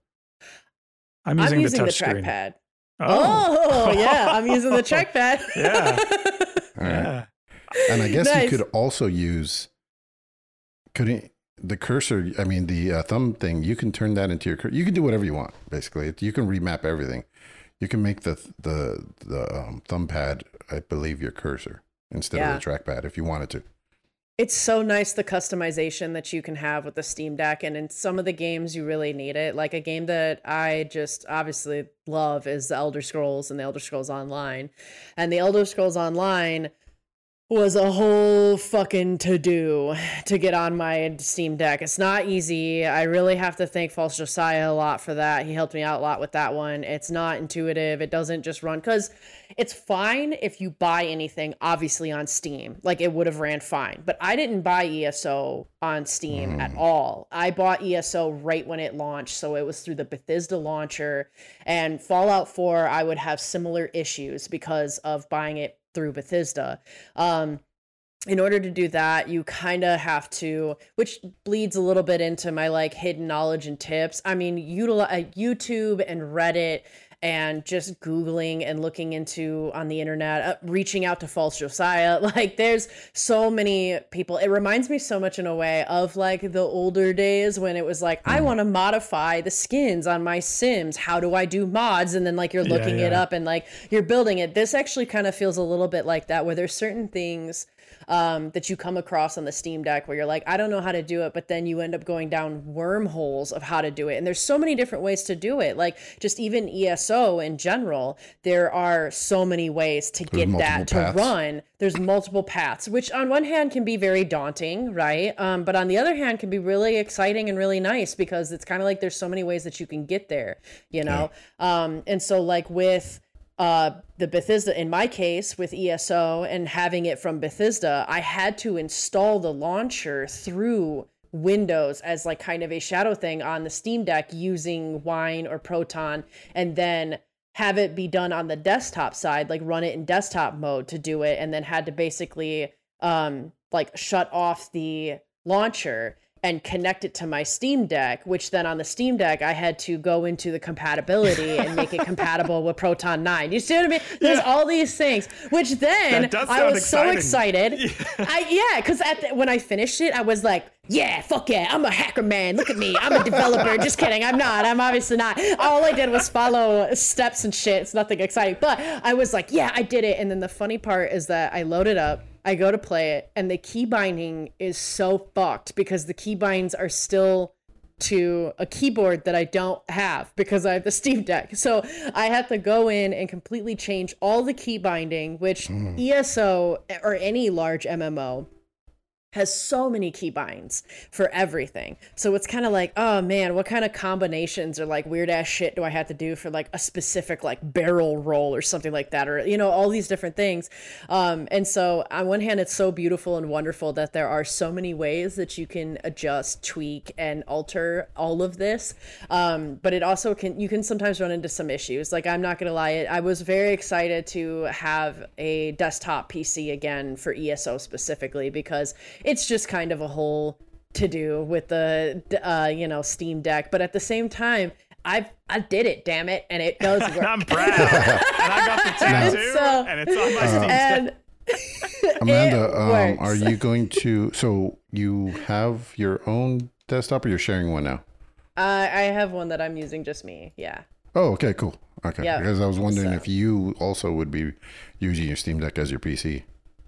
I'm using, I'm using the, the touch trackpad. Oh. oh, yeah, I'm using the trackpad. Yeah. All right. Yeah. And I guess Nice. you could also use couldn't the cursor, I mean the uh, thumb thing, you can turn that into your cursor. You can do whatever you want, basically. You can remap everything. You can make the the the um, thumb pad, I believe, your cursor instead Yeah. of the trackpad if you wanted to. It's so nice, the customization that you can have with the Steam Deck, and in some of the games you really need it. Like a game that I just obviously love is the Elder Scrolls and the Elder Scrolls Online. And the Elder Scrolls Online was a whole fucking to-do to get on my Steam Deck. It's not easy. I really have to thank False Josiah a lot for that. He helped me out a lot with that one. It's not intuitive. It doesn't just run, because it's fine if you buy anything, obviously, on Steam. Like, it would have ran fine. But I didn't buy E S O on Steam mm. at all. I bought E S O right when it launched, so it was through the Bethesda launcher. And Fallout four, I would have similar issues because of buying it through Bethesda. Um, in order to do that, you kind of have to, which bleeds a little bit into my like hidden knowledge and tips. I mean, utilize YouTube and Reddit and just Googling and looking into on the internet, uh, reaching out to False Josiah. Like there's so many people. It reminds me so much in a way of like the older days when it was like, I want to modify the skins on my Sims. How do I do mods? And then like you're looking yeah, yeah. it up and like you're building it. This actually kind of feels a little bit like that, where there's certain things um, that you come across on the Steam Deck where you're like, I don't know how to do it, but then you end up going down wormholes of how to do it. And there's so many different ways to do it. Like just even E S O in general, there are so many ways to There's get that to paths. run. There's multiple paths, which on one hand can be very daunting, right? Um, but on the other hand can be really exciting and really nice, because it's kind of like there's so many ways that you can get there, you know? Yeah. Um, and so like with Uh, the Bethesda, in my case with E S O and having it from Bethesda, I had to install the launcher through Windows as like kind of a shadow thing on the Steam Deck using Wine or Proton, and then have it be done on the desktop side, like run it in desktop mode to do it, and then had to basically um, like shut off the launcher and connect it to my Steam Deck, which then on the Steam Deck, I had to go into the compatibility and make it compatible with Proton nine. You see what I mean? There's yeah. all these things, which then I was exciting. so excited. Yeah, I, yeah, because at the, when I finished it, I was like, yeah, fuck yeah, I'm a hacker man. Look at me. I'm a developer. Just kidding. I'm not. I'm obviously not. All I did was follow steps and shit. It's nothing exciting. But I was like, yeah, I did it. And then the funny part is that I load it up. I go to play it, and the key binding is so fucked because the key binds are still to a keyboard that I don't have because I have the Steam Deck. So I had to go in and completely change all the key binding, which mm. E S O or any large M M O has so many key binds for everything. So it's kind of like, oh man, what kind of combinations or like weird ass shit do I have to do for like a specific like barrel roll or something like that, or you know, all these different things. Um, and so on one hand, it's so beautiful and wonderful that there are so many ways that you can adjust, tweak, and alter all of this. Um, but it also can, you can sometimes run into some issues. Like I'm not gonna lie, I was very excited to have a desktop P C again for E S O specifically, because it's just kind of a whole to do with the uh, you know, Steam Deck, but at the same time, I I did it, damn it, and it does work. I'm proud, and I got the tattoo, so, and it's on my uh, Steam and Amanda, um, works. are you going to? So you have your own desktop, or you're sharing one now? Uh, I have one that I'm using just me. Yeah. Oh, okay, cool. Okay, Yeah. because I was wondering So- if you also would be using your Steam Deck as your P C.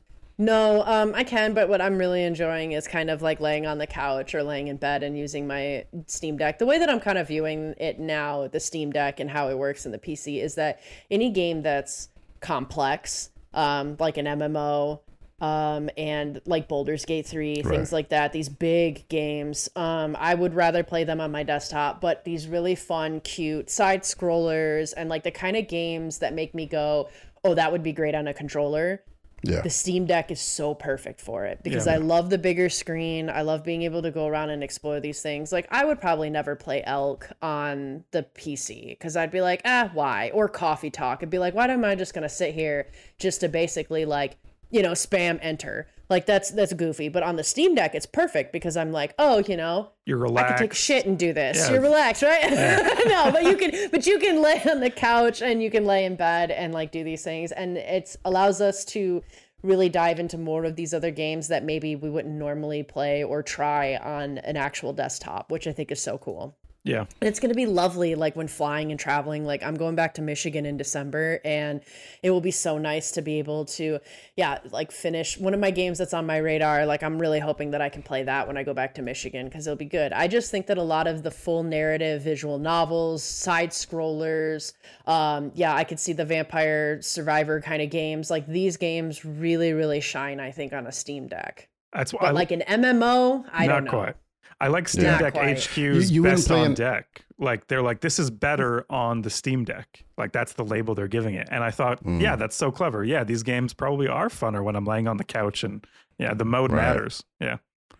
No, um, I can, but what I'm really enjoying is kind of like laying on the couch or laying in bed and using my Steam Deck. The way that I'm kind of viewing it now, the Steam Deck and how it works in the P C, is that any game that's complex, um, like an M M O, um, and like Baldur's Gate three, things Right. like that, these big games, um, I would rather play them on my desktop. But these really fun, cute side scrollers and like the kind of games that make me go, oh, that would be great on a controller. Yeah. The Steam Deck is so perfect for it because Yeah. I love the bigger screen. I love being able to go around and explore these things. Like I would probably never play Elk on the P C because I'd be like, ah, why? Or Coffee Talk. I'd be like, why am I just gonna sit here just to basically like, you know, spam enter? Like that's that's goofy. But on the Steam Deck, it's perfect because I'm like, oh, you know, You're I relaxed. can take a shit and do this. Yeah. You're relaxed, right? No, but you can, but you can lay on the couch and you can lay in bed and like do these things, and it allows us to really dive into more of these other games that maybe we wouldn't normally play or try on an actual desktop, which I think is so cool. Yeah. And it's going to be lovely, like when flying and traveling. Like I'm going back to Michigan in December, and it will be so nice to be able to, yeah, like finish one of my games that's on my radar. Like I'm really hoping that I can play that when I go back to Michigan because it'll be good. I just think that a lot of the full narrative visual novels, side scrollers, um, yeah, I could see the Vampire Survivor kind of games. Like these games really, really shine, I think, on a Steam Deck. That's why But like an M M O, I not don't know. quite. I like Steam Yeah. Deck Not quite. H Q's You- you wouldn't best play on an- deck. Like they're like, this is better on the Steam Deck. Like that's the label they're giving it. And I thought, Mm. yeah, that's so clever. Yeah, these games probably are funner when I'm laying on the couch, and yeah, the mode Right. matters. Yeah.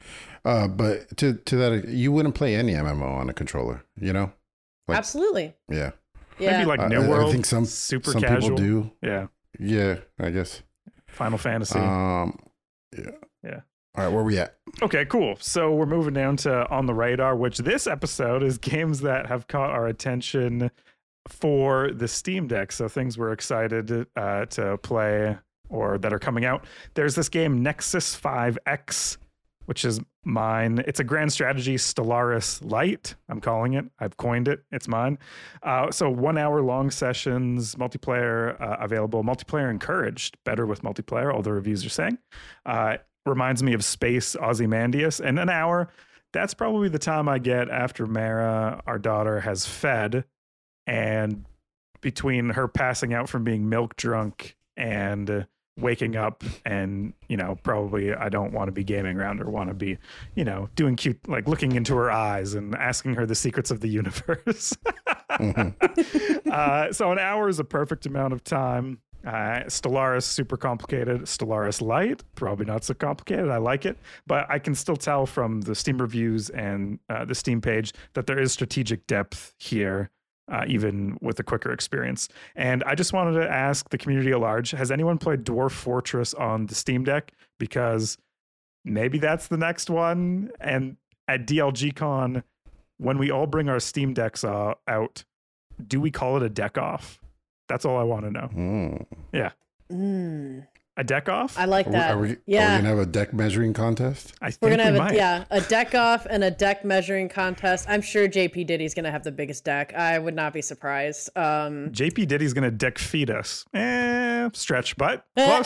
Uh, but to to that, you wouldn't play any M M O on a controller, you know? Like- Absolutely. Yeah. Yeah. Maybe like I- New I, World. I think some super some casual. people do. Yeah. Yeah, I guess. Final Fantasy. Um, yeah. Yeah. All right, where we at? Okay, cool. So we're moving down to On the Radar, which this episode is games that have caught our attention for the Steam Deck. So things we're excited uh, to play or that are coming out. There's this game Nexus five X, which is mine. It's a grand strategy Stellaris Lite, I'm calling it. I've coined it. It's mine. Uh, so one hour long sessions, multiplayer uh, available, multiplayer encouraged, better with multiplayer, all the reviews are saying. Uh, reminds me of Space Ozymandias. And an hour, that's probably the time I get after Mara, our daughter, has fed. And between her passing out from being milk drunk and waking up, and, you know, probably I don't want to be gaming around her, want to be, you know, doing cute, like looking into her eyes and asking her the secrets of the universe. uh, so an hour is a perfect amount of time. Uh, Stellaris, super complicated. Stellaris Lite, probably not so complicated. I like it, but I can still tell from the Steam reviews and uh, the Steam page that there is strategic depth here, uh, even with a quicker experience. And I just wanted to ask the community at large, has anyone played Dwarf Fortress on the Steam Deck? Because maybe that's the next one. And at D L G Con, when we all bring our Steam Decks uh, out, do we call it a deck off? That's all I want to know. Mm. Yeah. Mm, A deck off? I like Are we, that. are we, are we yeah. gonna have a deck measuring contest? I think We're gonna we have might. a yeah a deck off and a deck measuring contest. I'm sure J P Diddy's gonna have the biggest deck. I would not be surprised. Um, J P Diddy's going to deck feed us. Eh, stretch, but close.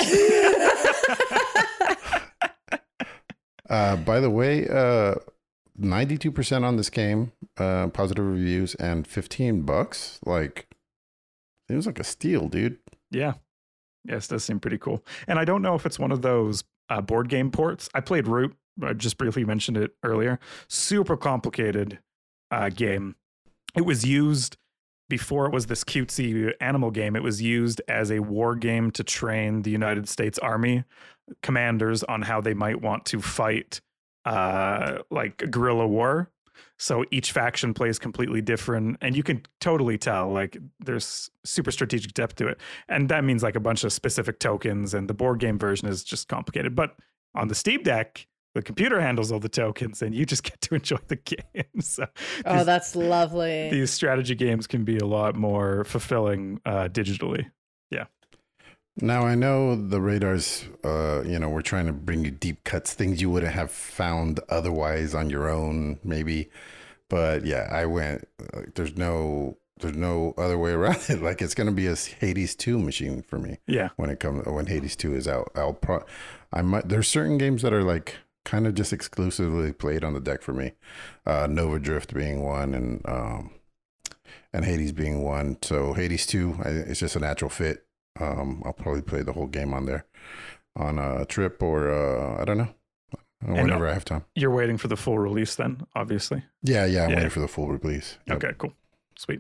Uh, by the way, uh, ninety-two percent on this game, uh, positive reviews, and fifteen bucks. Like, seems like a steal, dude. Yeah. Yes, does seem pretty cool. And I don't know if it's one of those uh, board game ports. I played Root. I just briefly mentioned it earlier. Super complicated uh, game. It was used before it was this cutesy animal game. It was used as a war game to train the United States Army commanders on how they might want to fight uh, like a guerrilla war. So each faction plays completely different, and you can totally tell like there's super strategic depth to it. And that means like a bunch of specific tokens, and the board game version is just complicated. But on the Steam Deck, The computer handles all the tokens, and you just get to enjoy the game. So, Oh, these, that's lovely. these strategy games can be a lot more fulfilling uh, digitally. Yeah. Now I know the radars, uh, you know, we're trying to bring you deep cuts, things you wouldn't have found otherwise on your own, maybe. But yeah, I went. Uh, there's no, there's no other way around it. Like it's gonna be a Hades two machine for me. Yeah. When it comes, when Hades two is out, I'll pro. I might. There's certain games that are like kind of just exclusively played on the deck for me. Uh, Nova Drift being one, and um, and Hades being one. So Hades two, I, it's just a natural fit. Um, I'll probably play the whole game on there, on a trip or uh, I don't know, whenever and, I have time. You're waiting for the full release, then, obviously. Yeah, yeah, I'm yeah. waiting for the full release. Yep. Okay, cool, sweet.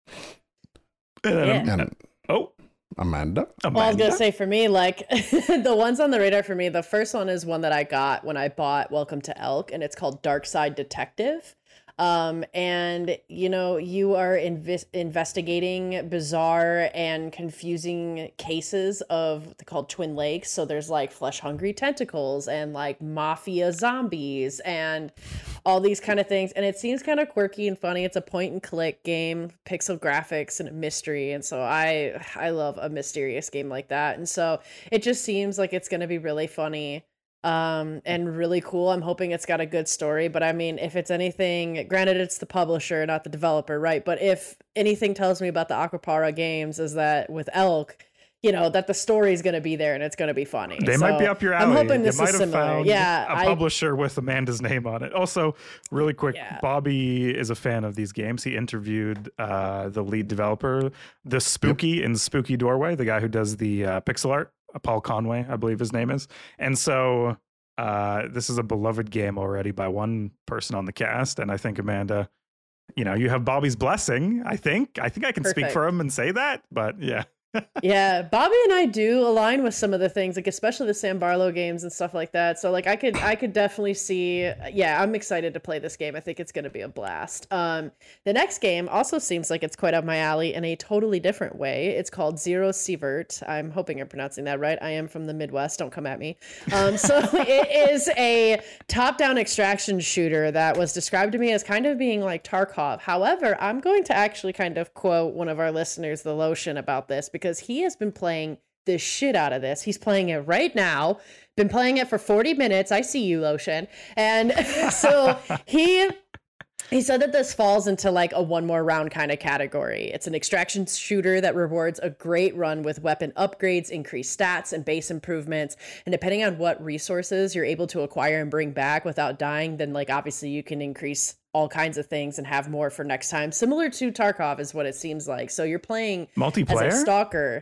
And then, Yeah. um, And oh, Amanda. Amanda. Well, I was gonna say for me, like the ones on the radar for me, the first one is one that I got when I bought Welcome to Elk, and it's called Dark Side Detective. Um, and you know, you are invis- investigating bizarre and confusing cases of called Twin Lakes. So there's like flesh hungry tentacles and like mafia zombies and all these kind of things. And it seems kind of quirky and funny. It's a point and click game, pixel graphics and a mystery. And so I, I love a mysterious game like that. And so it just seems like it's going to be really funny. Um, and really cool. I'm hoping it's got a good story, but I mean, if it's anything, granted it's the publisher, not the developer, right? But if anything tells me about the Aquapara games is that with Elk, you know, that the story is going to be there and it's going to be funny. They So might be up your alley. I'm hoping You this might is have similar. found Yeah, a I- publisher with Amanda's name on it. Also, really quick, Yeah. Bobby is a fan of these games. He interviewed uh, the lead developer, the Spooky in Spooky Doorway, the guy who does the uh, pixel art, uh, Paul Conway, I believe his name is. And so uh, this is a beloved game already by one person on the cast. And I think, Amanda, you know, you have Bobby's blessing, I think. I think I can speak Perfect. for him and say that, but yeah. Yeah, Bobby and I do align with some of the things, like especially the Sam Barlow games and stuff like that. So like I could I could definitely see, yeah, I'm excited to play this game. I think it's going to be a blast. Um, the next game also seems like it's quite up my alley in a totally different way. It's called Zero Sievert. I'm hoping I'm pronouncing that right. I am from the Midwest. Don't come at me. Um, so it is a top-down extraction shooter that was described to me as kind of being like Tarkov. However, I'm going to actually kind of quote one of our listeners, The Lotion, about this because he has been playing the shit out of this. He's playing it right now, been playing it for forty minutes. I see you, Lotion. And so he he said that this falls into like a one more round kind of category. It's an extraction shooter that rewards a great run with weapon upgrades, increased stats, and base improvements. And depending on what resources you're able to acquire and bring back without dying, then like obviously you can increase all kinds of things and have more for next time. Similar to Tarkov is what it seems like. So you're playing Multiplayer? as a stalker.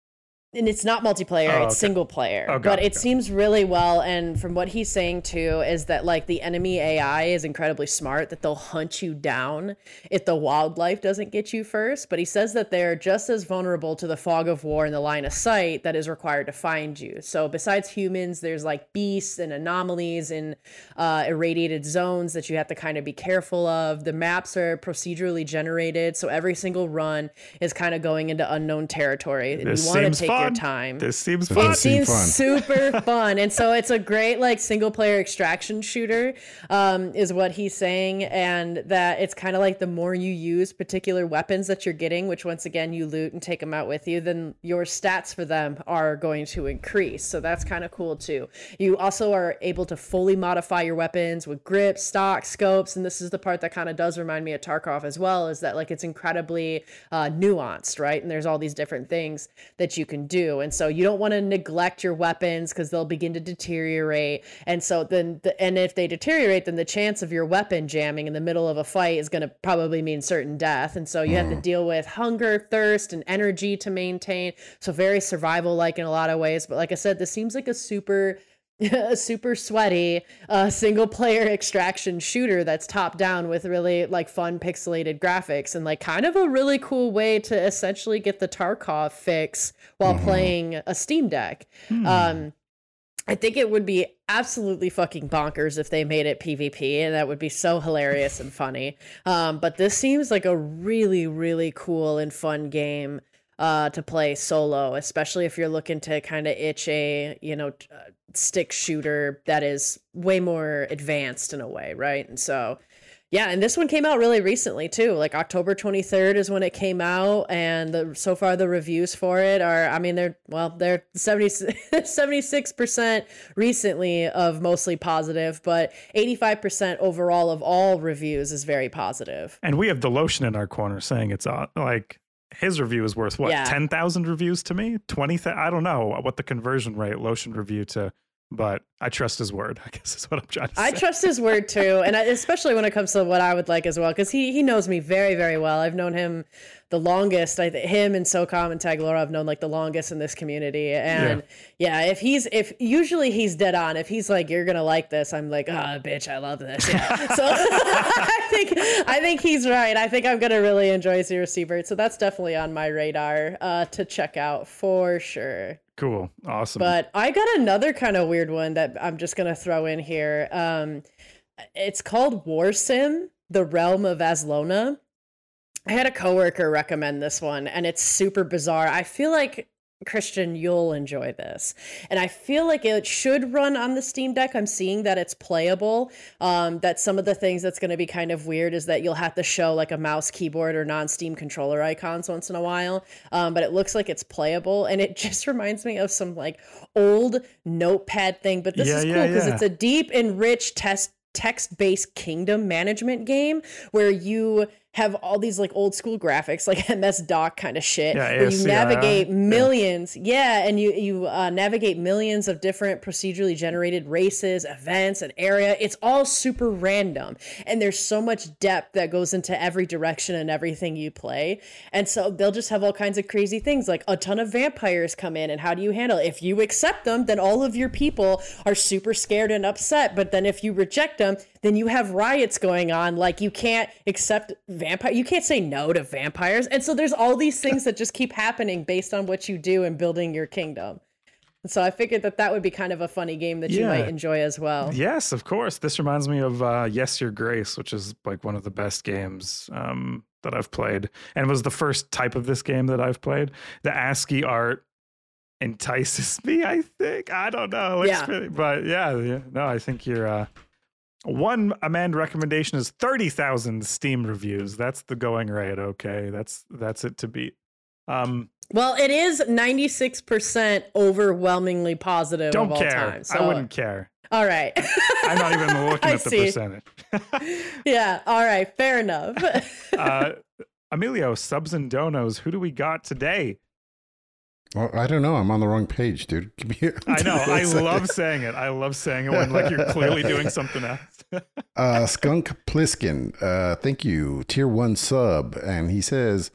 And it's not multiplayer, Oh, it's okay. single player. Oh, got but it, it got it. seems really well. And from what he's saying too, is that like the enemy A I is incredibly smart, that they'll hunt you down if the wildlife doesn't get you first. But he says that they're just as vulnerable to the fog of war and the line of sight that is required to find you. So besides humans, there's like beasts and anomalies and uh, irradiated zones that you have to kind of be careful of. The maps are procedurally generated. So every single run is kind of going into unknown territory. And This you want to seems take fun. your time. This seems It fun. It does seem seems fun. super fun. And so it's a great like single player extraction shooter, um, is what he's saying. And that it's kind of like the more you use particular weapons that you're getting, which once again you loot and take them out with you, then your stats for them are going to increase. So that's kind of cool too. You also are able to fully modify your weapons with grips, stock, scopes. And this is the part that kind of does remind me of Tarkov as well, is that like it's incredibly uh, nuanced, right? And there's all these different things that you can do. And so you don't want to neglect your weapons because they'll begin to deteriorate. And so then, the, and if they deteriorate, then the chance of your weapon jamming in the middle of a fight is going to probably mean certain death. And so you have to deal with hunger, thirst, and energy to maintain. So very survival like in a lot of ways. But like I said, this seems like a super a super sweaty uh, single player extraction shooter that's top down with really like fun pixelated graphics and like kind of a really cool way to essentially get the Tarkov fix while Mhm. playing a Steam Deck. Um, I think it would be absolutely fucking bonkers if they made it PvP, and that would be so hilarious and funny. Um, but this seems like a really, really cool and fun game. uh, to play solo, especially if you're looking to kind of itch a, you know, uh, stick shooter that is way more advanced in a way, right? And so, yeah, and this one came out really recently too. Like October twenty-third is when it came out, and the, so far the reviews for it are, I mean, they're, well, they're seventy, seventy-six percent recently of mostly positive, but eighty-five percent overall of all reviews is very positive. And we have the lotion in our corner saying it's uh, like his review is worth what, yeah. ten thousand reviews to me? twenty thousand? I don't know what the conversion rate lotion review to, but I trust his word, I guess is what I'm trying to say. I trust his word too. And I, especially when it comes to what I would like as well, because he, he knows me very, very well. I've known him the longest. I th- him and SOCOM and Tagalora I've known like the longest in this community. And yeah. yeah, if he's, if usually he's dead on, if he's like, you're going to like this, I'm like, oh, bitch, I love this. Yeah. So I think, I think he's right. I think I'm going to really enjoy Zero Seabird. So that's definitely on my radar uh, to check out for sure. Cool. Awesome. But I got another kind of weird one that I'm just going to throw in here. Um, it's called War Sim, The Realm of Azlona. I had a coworker recommend this one, and it's super bizarre. I feel like, Christian, you'll enjoy this. And I feel like it should run on the Steam Deck. I'm seeing that it's playable. Um, that some of the things that's going to be kind of weird is that you'll have to show like a mouse, keyboard, or non-Steam controller icons once in a while. Um, but it looks like it's playable. And it just reminds me of some like old notepad thing. But this yeah, is cool yeah, because yeah. it's a deep and rich test text-based kingdom management game where you have all these like old school graphics, like M S Doc kind of shit, yeah, where you navigate yeah. millions. Yeah. And you, you uh, navigate millions of different procedurally generated races, events, and area. It's all super random. And there's so much depth that goes into every direction and everything you play. And so they'll just have all kinds of crazy things, like a ton of vampires come in, and how do you handle it? If you accept them, then all of your people are super scared and upset. But then if you reject them, then you have riots going on. Like you can't accept vampire. You can't say no to vampires. And so there's all these things that just keep happening based on what you do in building your kingdom. And so I figured that that would be kind of a funny game that you yeah. might enjoy as well. Yes, of course. This reminds me of uh, Yes, Your Grace, which is like one of the best games um, that I've played. And it was the first type of this game that I've played. The ASCII art entices me, I think. I don't know. It's yeah. pretty, but yeah, yeah, no, I think you're... Uh, One Amanda recommendation is thirty thousand Steam reviews. That's the going rate. Okay, that's that's it to beat. Um, well, it is ninety-six percent overwhelmingly positive don't of all care. time. So. I wouldn't care. All right. I'm not even looking at the see. percentage. Yeah. All right. Fair enough. uh, Emilio, subs and donos. Who do we got today? Well, I don't know. I'm on the wrong page, dude. Give me I know. I love saying it. I love saying it when like you're clearly doing something else. uh, Skunk Pliskin, uh, thank you. Tier one sub. And he says,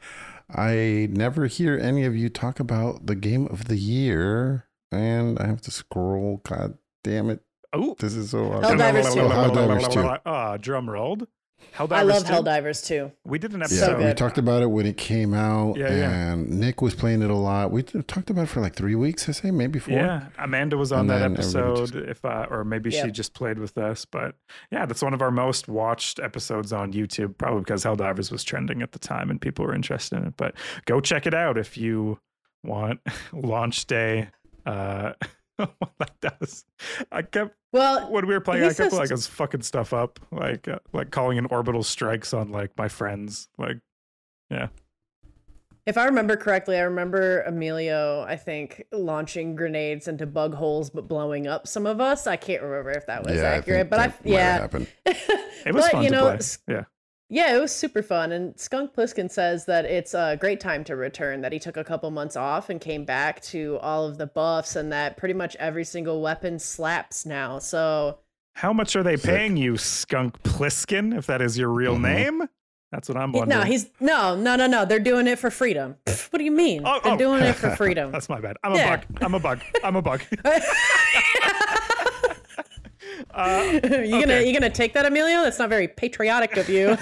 I never hear any of you talk about the game of the year. And I have to scroll. God damn it. Oh, this is so hard. Helldivers two. Oh, Helldivers two. Ah, drum rolled. Helldivers I love two. Helldivers too. We did an Yeah, episode. we talked about it when it came out, Yeah, yeah. and Nick was playing it a lot. We t- talked about it for like three weeks, I say, maybe four. Yeah, Amanda was on And that then everybody episode, if uh, or maybe she Yep. just played with us. But yeah, that's one of our most watched episodes on YouTube, probably because Helldivers was trending at the time and people were interested in it. But go check it out if you want launch day. Uh, what that does. I kept Well, when we were playing, he I kept says- like I was fucking stuff up, like uh, like calling in orbital strikes on like my friends, like yeah. if I remember correctly, I remember Emilio, I think, launching grenades into bug holes but blowing up some of us. I can't remember if that was Yeah, I accurate, think but I that might have yeah. happened. It was But, fun you to know, play. s- Yeah. Yeah, it was super fun. And Skunk Pliskin says that it's a great time to return, that he took a couple months off and came back to all of the buffs, and that pretty much every single weapon slaps now. So How much are they Sick. paying you, Skunk Pliskin, if that is your real Mhm. name? That's what I'm wondering. no, he's no, no, no, no. They're doing it for freedom. Pff, what do you mean? Oh, They're oh. doing it for freedom. That's my bad. I'm a Yeah. bug. I'm a bug. I'm a bug. uh, you gonna okay. you gonna take that, Emilio? That's not very patriotic of you.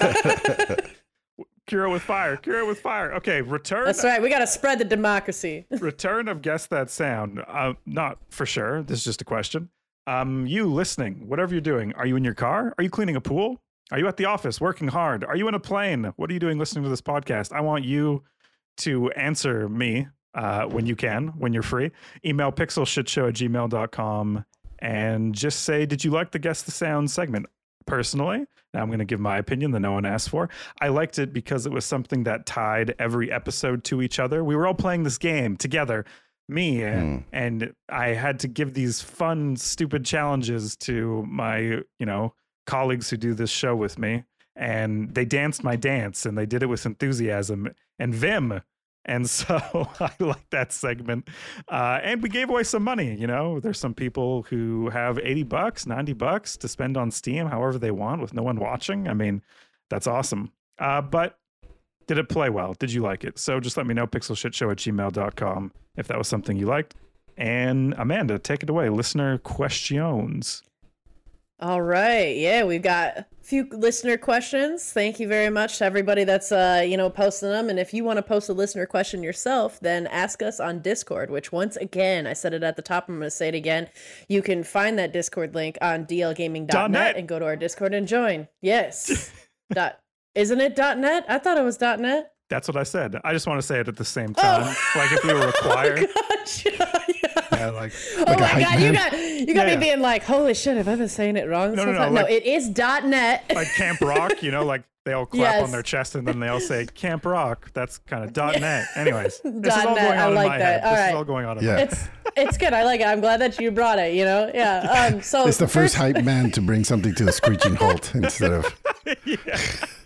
Cure it with fire. Cure it with fire. Okay, return. That's right. We gotta spread the democracy. Return of Guess That Sound. Uh, not for sure. This is just a question. Um, you listening, whatever you're doing, are you in your car? Are you cleaning a pool? Are you at the office working hard? Are you in a plane? What are you doing listening to this podcast? I want you to answer me uh, when you can, when you're free. Email pixelshitshow at gmail dot com and just say, did you like the Guess the Sound segment? Personally, now I'm going to give my opinion that no one asked for. I liked it because it was something that tied every episode to each other. We were all playing this game together, me, mm. and I had to give these fun, stupid challenges to my, you know, colleagues who do this show with me. And they danced my dance, and they did it with enthusiasm and vim. And so I like that segment. Uh, and we gave away some money. You know, there's some people who have eighty bucks, ninety bucks to spend on Steam however they want with no one watching. I mean, that's awesome. Uh, but did it play well? Did you like it? So just let me know, pixelshitshow at gmail dot com, if that was something you liked. And Amanda, take it away. Listener questions. All right. Yeah, we've got a few listener questions. Thank you very much to everybody that's, uh, you know, posting them. And if you want to post a listener question yourself, then ask us on Discord, which once again, I said it at the top, I'm going to say it again. You can find that Discord link on d l gaming dot net and go to our Discord and join. Yes. dot, isn't it .net? I thought it was .net. That's what I said. I just want to say it at the same time. Oh. Like if we were required. Oh, gotcha. Yeah. Yeah, like, oh like my god, man. you got you got yeah, me yeah. being like, holy shit, have I been saying it wrong? No, no, no, no, like, it is .net. Like Camp Rock, you know, like they all clap yes. on their chest and then they all say Camp Rock. That's kind of .net. Anyways, this is all net, going on I like in my that. head. All this right. is all going on in yeah. my head. It's it's good. I like it. I'm glad that you brought it, you know? Yeah. Um so it's the first, first hype man to bring something to a screeching halt instead of yeah.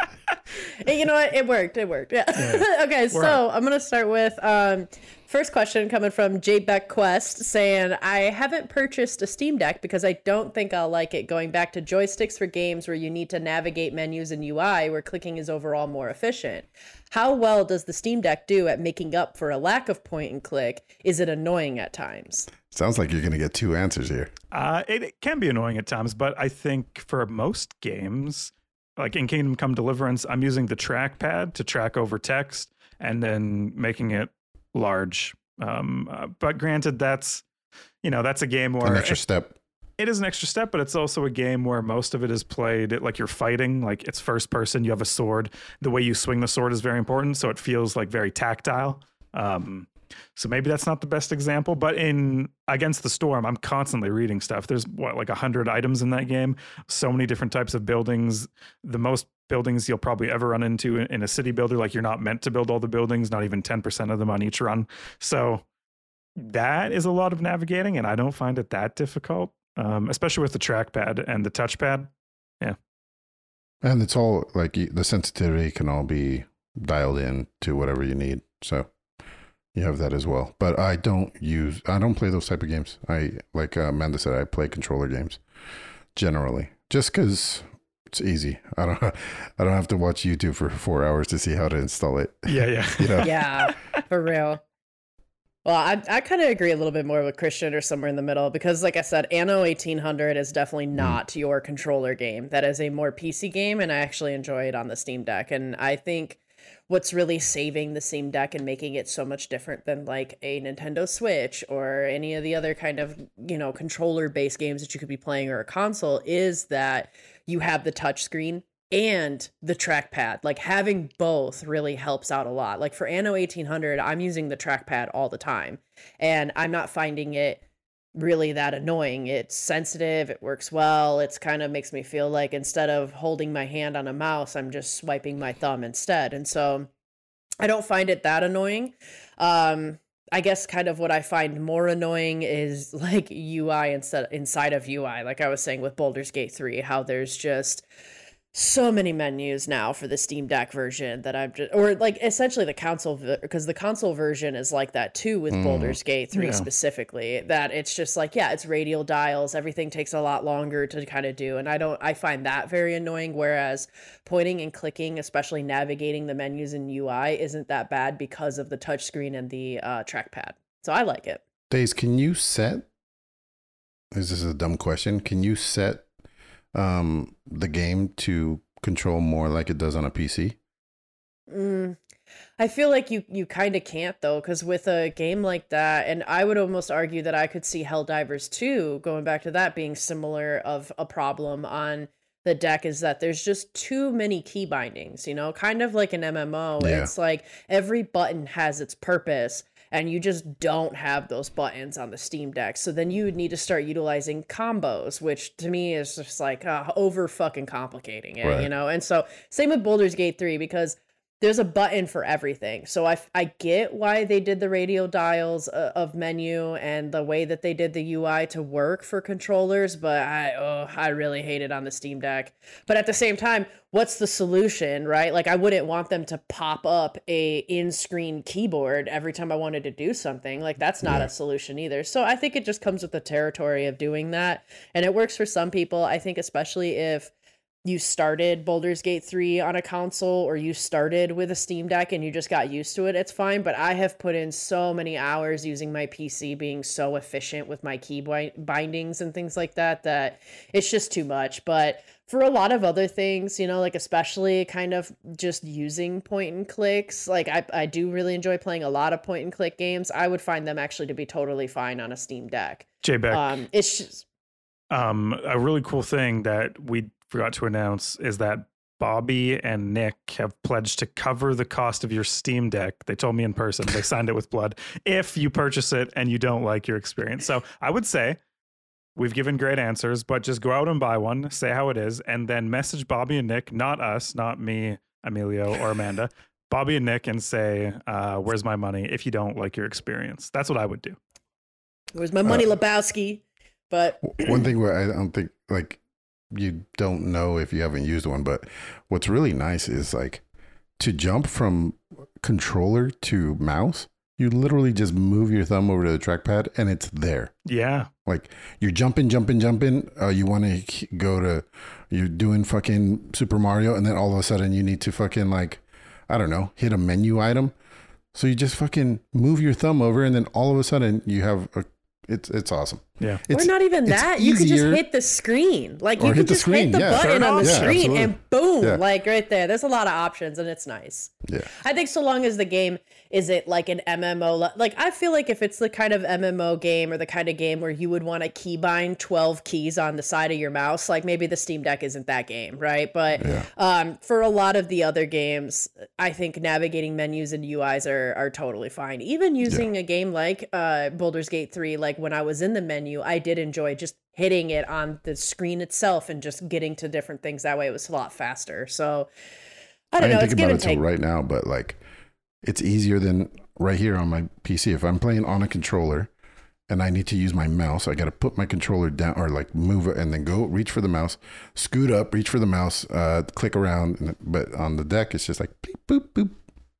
You know what? It worked. It worked. Yeah. yeah. Okay, We're so on. I'm going to start with um, first question coming from J Beck Quest saying, I haven't purchased a Steam Deck because I don't think I'll like it going back to joysticks for games where you need to navigate menus and U I where clicking is overall more efficient. How well does the Steam Deck do at making up for a lack of point and click? Is it annoying at times? Sounds like you're going to get two answers here. Uh, it, it can be annoying at times, but I think for most games, like in Kingdom Come Deliverance, I'm using the trackpad to track over text and then making it large. Um, uh, but granted, that's, you know, that's a game where an extra step. It is an extra step, but it's also a game where most of it is played like you're fighting, like it's first person, you have a sword. The way you swing the sword is very important. So it feels like very tactile. Um, So maybe that's not the best example, but in Against the Storm, I'm constantly reading stuff. There's what, like a hundred items in that game. So many different types of buildings. The most buildings you'll probably ever run into in a city builder. Like you're not meant to build all the buildings, not even ten percent of them on each run. So that is a lot of navigating, and I don't find it that difficult, um, especially with the trackpad and the touchpad. Yeah. And it's all like the sensitivity can all be dialed in to whatever you need. So you have that as well. But I don't use, I don't play those type of games. I, like uh, Amanda said, I play controller games generally just because it's easy. I don't, I don't have to watch YouTube for four hours to see how to install it. Yeah, yeah. You know? Yeah, for real. Well, I I kind of agree a little bit more with Christian or somewhere in the middle because, like I said, Anno eighteen hundred is definitely not mm. your controller game. That is a more P C game, and I actually enjoy it on the Steam Deck. And I think what's really saving the Steam Deck and making it so much different than like a Nintendo Switch or any of the other kind of, you know, controller-based games that you could be playing or a console is that you have the touchscreen and the trackpad. Like having both really helps out a lot. Like for Anno eighteen hundred, I'm using the trackpad all the time and I'm not finding it really that annoying. It's sensitive, it works well. It's kind of makes me feel like instead of holding my hand on a mouse, I'm just swiping my thumb instead. And so I don't find it that annoying. Um, I guess kind of what I find more annoying is like U I instead inside of U I. Like I was saying with Baldur's Gate three, how there's just so many menus now for the Steam Deck version that I'm just, or like essentially the console, because the console version is like that too with mm, Baldur's Gate three yeah. specifically, that it's just like, yeah, it's radial dials. Everything takes a lot longer to kind of do. And I don't, I find that very annoying. Whereas pointing and clicking, especially navigating the menus in U I isn't that bad because of the touchscreen and the uh, trackpad. So I like it. Days, can you set, this is a dumb question. Can you set um the game to control more like it does on a P C? Mm, I feel like you you kind of can't though, because with a game like that, and I would almost argue that I could see Helldivers two, going back to that being similar of a problem on the deck is that there's just too many key bindings, you know, kind of like an M M O. Yeah. It's like every button has its purpose, and you just don't have those buttons on the Steam Deck. So then you would need to start utilizing combos, which to me is just like uh, over fucking complicating it, Right. you know? And so same with Baldur's Gate three, because there's a button for everything. So I, I get why they did the radial dials uh, of menu and the way that they did the U I to work for controllers, but I oh, I really hate it on the Steam Deck. But at the same time, what's the solution, right? Like I wouldn't want them to pop up a in-screen keyboard every time I wanted to do something. Like that's not Yeah. a solution either. So I think it just comes with the territory of doing that. And it works for some people. I think especially if you started Baldur's Gate three on a console or you started with a Steam Deck and you just got used to it, it's fine. But I have put in so many hours using my P C being so efficient with my key bi- bindings and things like that, that it's just too much. But for a lot of other things, you know, like especially kind of just using point and clicks, like I, I do really enjoy playing a lot of point and click games. I would find them actually to be totally fine on a Steam Deck. J-Beck, Um, it's just, um, a really cool thing that we forgot to announce is that Bobby and Nick have pledged to cover the cost of your Steam Deck. They told me in person, they signed it with blood, if you purchase it and you don't like your experience. So I would say we've given great answers, but just go out and buy one, say how it is, and then message Bobby and Nick, not us, not me, Emilio, or Amanda, Bobby and Nick, and say, uh, where's my money if you don't like your experience. That's what I would do. where's my money, Uh, Lebowski? But One thing where I don't think like you don't know if you haven't used one, but what's really nice is like to jump from controller to mouse. You literally just move your thumb over to the trackpad and it's there. Yeah. Like you're jumping, jumping, jumping. Uh, you want to go to, you're doing fucking Super Mario, and then all of a sudden you need to fucking like, I don't know, hit a menu item. So you just fucking move your thumb over, and then all of a sudden you have a. It's it's awesome. Yeah. It's, or not even it's that. You could just easier- hit the screen. Like Or you hit could the just screen, hit the yeah. button Turn on the off. Yeah, screen absolutely. and boom, Yeah. like right there. There's a lot of options and it's nice. Yeah. I think so long as the game is it like an M M O, like I feel like if it's the kind of M M O game or the kind of game where you would want to keybind twelve keys on the side of your mouse, like maybe the Steam Deck isn't that game, right? But Yeah. um, for a lot of the other games, I think navigating menus and U Is are are totally fine. Even using a game like uh, Baldur's Gate three, like when I was in the menu, I did enjoy just hitting it on the screen itself and just getting to different things that way. It was a lot faster. So I don't I know. didn't It's think give about and it till take. right now, but like it's easier than right here on my P C. If I'm playing on a controller and I need to use my mouse, I got to put my controller down or like move it and then go reach for the mouse, scoot up, reach for the mouse, uh, click around. and- But on the deck, it's just like beep, boop, boop.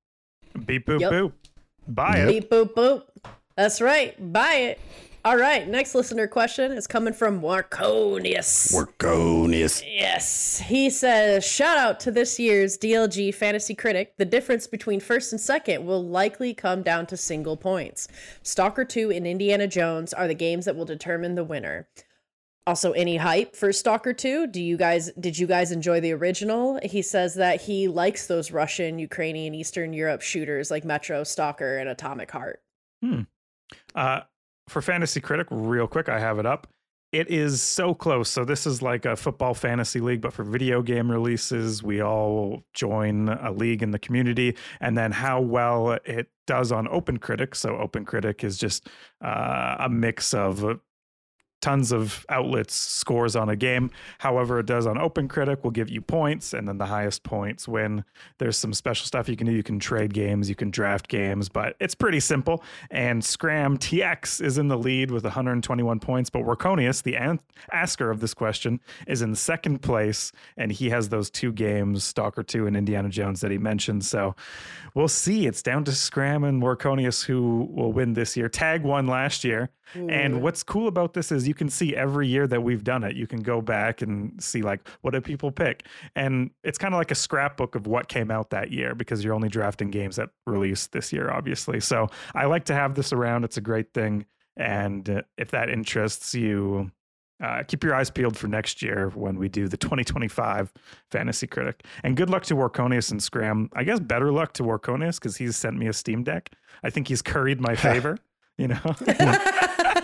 Beep, boop, Yep. boop. Buy Yep. it. Beep, boop, boop. That's right. Buy it. All right. Next listener question is coming from Marconius. Workonius. Yes. He says, shout out to this year's D L G Fantasy Critic. The difference between first and second will likely come down to single points. Stalker two and Indiana Jones are the games that will determine the winner. Also, any hype for Stalker two? Do you guys did you guys enjoy the original? He says that he likes those Russian, Ukrainian, Eastern Europe shooters like Metro, Stalker, and Atomic Heart. Hmm. Uh, for Fantasy Critic, real quick, I have it up. It is so close. So this is like a football fantasy league, but for video game releases, we all join a league in the community. And then how well it does on Open Critic. So Open Critic is just uh, a mix of uh, tons of outlets scores on a game. However it does on Open Critic will give you points, and then the highest points win. There's some special stuff you can do. You can trade games, you can draft games, but it's pretty simple. And Scram T X is in the lead with one hundred twenty-one points, but Workonius, the an- asker of this question, is in second place, and he has those two games, Stalker two and Indiana Jones, that he mentioned. So we'll see. It's down to Scram and Workonius who will win this year. Tag won last year. And what's cool about this is you can see every year that we've done it. You can go back and see like, what did people pick? And it's kind of like a scrapbook of what came out that year, because you're only drafting games that released this year, obviously. So I like to have this around. It's a great thing. And uh, if that interests you, uh, keep your eyes peeled for next year when we do the twenty twenty-five Fantasy Critic. And good luck to Workonius and Scram. I guess better luck to Workonius because he's sent me a Steam Deck. I think he's curried my favor, you know?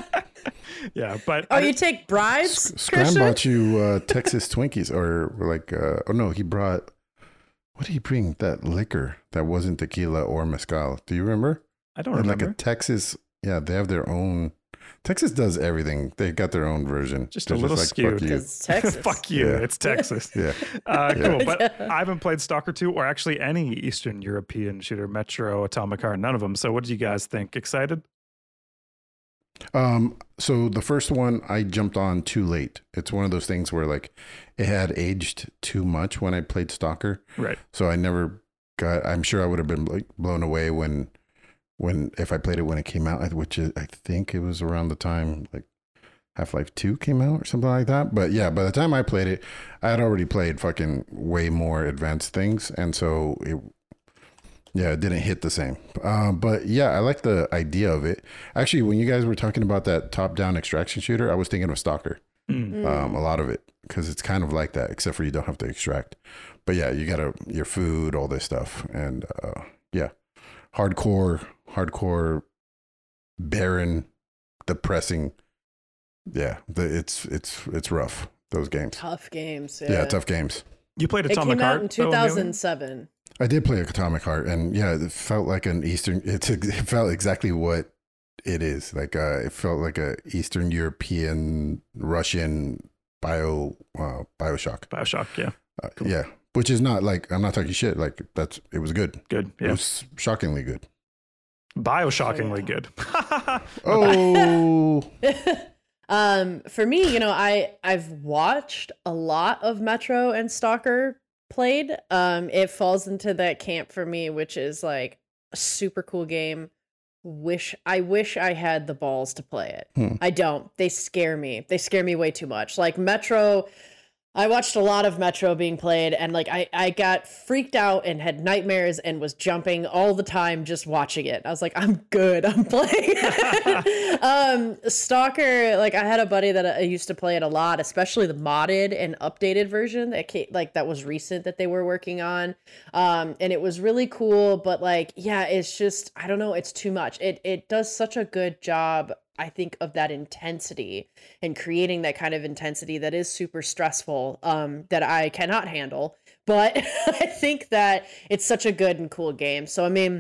Yeah, but Oh, I you didn't- take bribes, Scram Christian? bought you uh, Texas Twinkies, or like, uh, oh no, he brought. What did he bring? That liquor that wasn't tequila or mezcal. Do you remember? I don't Or remember. like a Texas. Yeah, they have their own. Texas does everything. They got their own version. Just They're a little fuck skewed. you. It's Texas. Fuck you, Yeah. it's Texas. Yeah. Uh, Yeah. cool, but I haven't played Stalker two or actually any Eastern European shooter, Metro, Atomic Heart, none of them. So what do you guys think? Excited? Um, so the first one I jumped on too late. It's one of those things where like it had aged too much when I played Stalker. Right. So I never got, I'm sure I would have been like blown away when, when, if I played it when it came out, which is, I think it was around the time like Half-Life two came out or something like that. But yeah, by the time I played it, I had already played fucking way more advanced things. And so it, yeah, it didn't hit the same. Uh, but yeah, I like the idea of it. Actually, when you guys were talking about that top-down extraction shooter, I was thinking of Stalker. Mm. Um, a lot of it, because it's kind of like that, except for you don't have to extract. But yeah, you gotta your food, all this stuff, and uh, yeah, hardcore, hardcore, barren, depressing. Yeah, the, it's it's it's rough. Those games. Tough games. Yeah, Yeah, tough games. You played It Atomic came Heart out in though, two Amelia? thousand seven. I did play Atomic Heart, and yeah, it felt like an Eastern. It's it felt exactly what it is. Like uh, it felt like a Eastern European Russian bio uh, Bioshock. Bioshock, yeah. Uh, Cool. Yeah, which is not like I'm not talking shit. Like that's it was good. Good. It Yeah. was shockingly good. Bioshockingly good. Oh, Um, for me, you know, I I've watched a lot of Metro and Stalker played. Um, it falls into that camp for me, which is like a super cool game. Wish I wish I had the balls to play it. Hmm. I don't. They scare me. They scare me way too much. Like Metro, I watched a lot of Metro being played, and like I, I got freaked out and had nightmares and was jumping all the time just watching it. I was like, I'm good. I'm playing. um, Stalker, like I had a buddy that I used to play it a lot, especially the modded and updated version that came, like that was recent that they were working on. Um, and it was really cool, but like, yeah, it's just I don't know, it's too much. It it does such a good job, I think, of that intensity and creating that kind of intensity that is super stressful, um, that I cannot handle. But I think that it's such a good and cool game. So, I mean,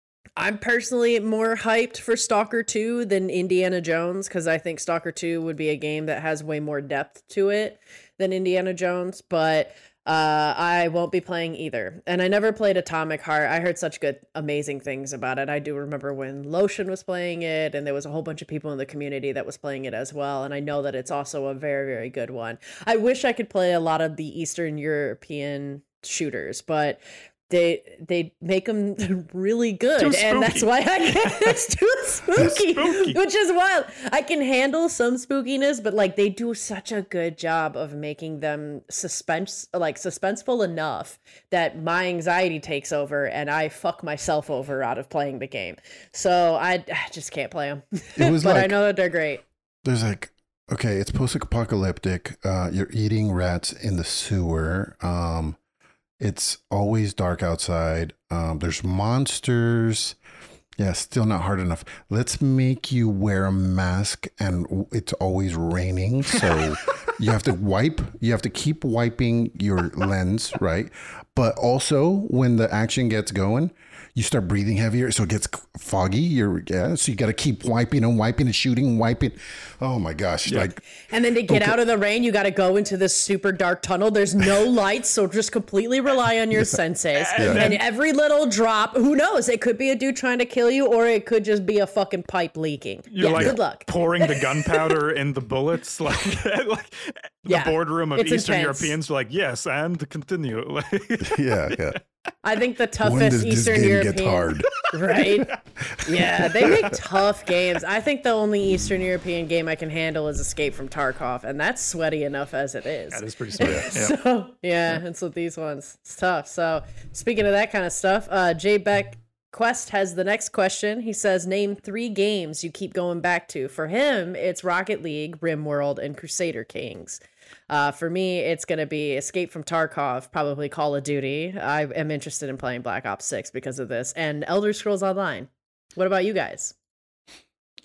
I'm personally more hyped for Stalker two than Indiana Jones, because I think Stalker two would be a game that has way more depth to it than Indiana Jones. But Uh, I won't be playing either. And I never played Atomic Heart. I heard such good, amazing things about it. I do remember when Lotion was playing it, and there was a whole bunch of people in the community that was playing it as well. And I know that it's also a very, very good one. I wish I could play a lot of the Eastern European shooters, but they they make them really good, Too and that's spooky. why I can't. It's too spooky, spooky. which is wild. I can handle some spookiness, but like they do such a good job of making them suspense, like suspenseful enough that my anxiety takes over and I fuck myself over out of playing the game. So I, I just can't play them. It was but I like- know that they're great. there's like, okay, it's post-apocalyptic. Uh, you're eating rats in the sewer. Um, it's always dark outside. Um, there's monsters. Yeah, still not hard enough. Let's make you wear a mask, and w- it's always raining, so you have to wipe. You have to keep wiping your lens, right? But also, when the action gets going, you start breathing heavier, so it gets foggy. You're yeah, so you got to keep wiping and wiping and shooting, and wiping. Oh my gosh! Like And then to get out of the rain, you got to go into this super dark tunnel. There's no lights, so just completely rely on your senses. And every little drop, who knows? It could be a dude trying to kill you, or it could just be a fucking pipe leaking. You're yeah, like good luck. pouring the gunpowder in the bullets, like, like the Yeah, boardroom of it's Eastern intense. Europeans are like, yes, and continue. Like, yeah, yeah. I think the When does toughest this Eastern game European, get hard? right? Yeah, they make tough games. I think the only Eastern European game I can handle is Escape from Tarkov, and that's sweaty enough as it is. that is pretty sweet. Yeah. So yeah, it's with these ones. It's tough. So speaking of that kind of stuff, uh, J Beck Quest has the next question. He says, name three games you keep going back to. For him, it's Rocket League, RimWorld, and Crusader Kings. Uh, for me, it's going to be Escape from Tarkov, probably Call of Duty. I am interested in playing Black Ops six because of this, and Elder Scrolls Online. What about you guys?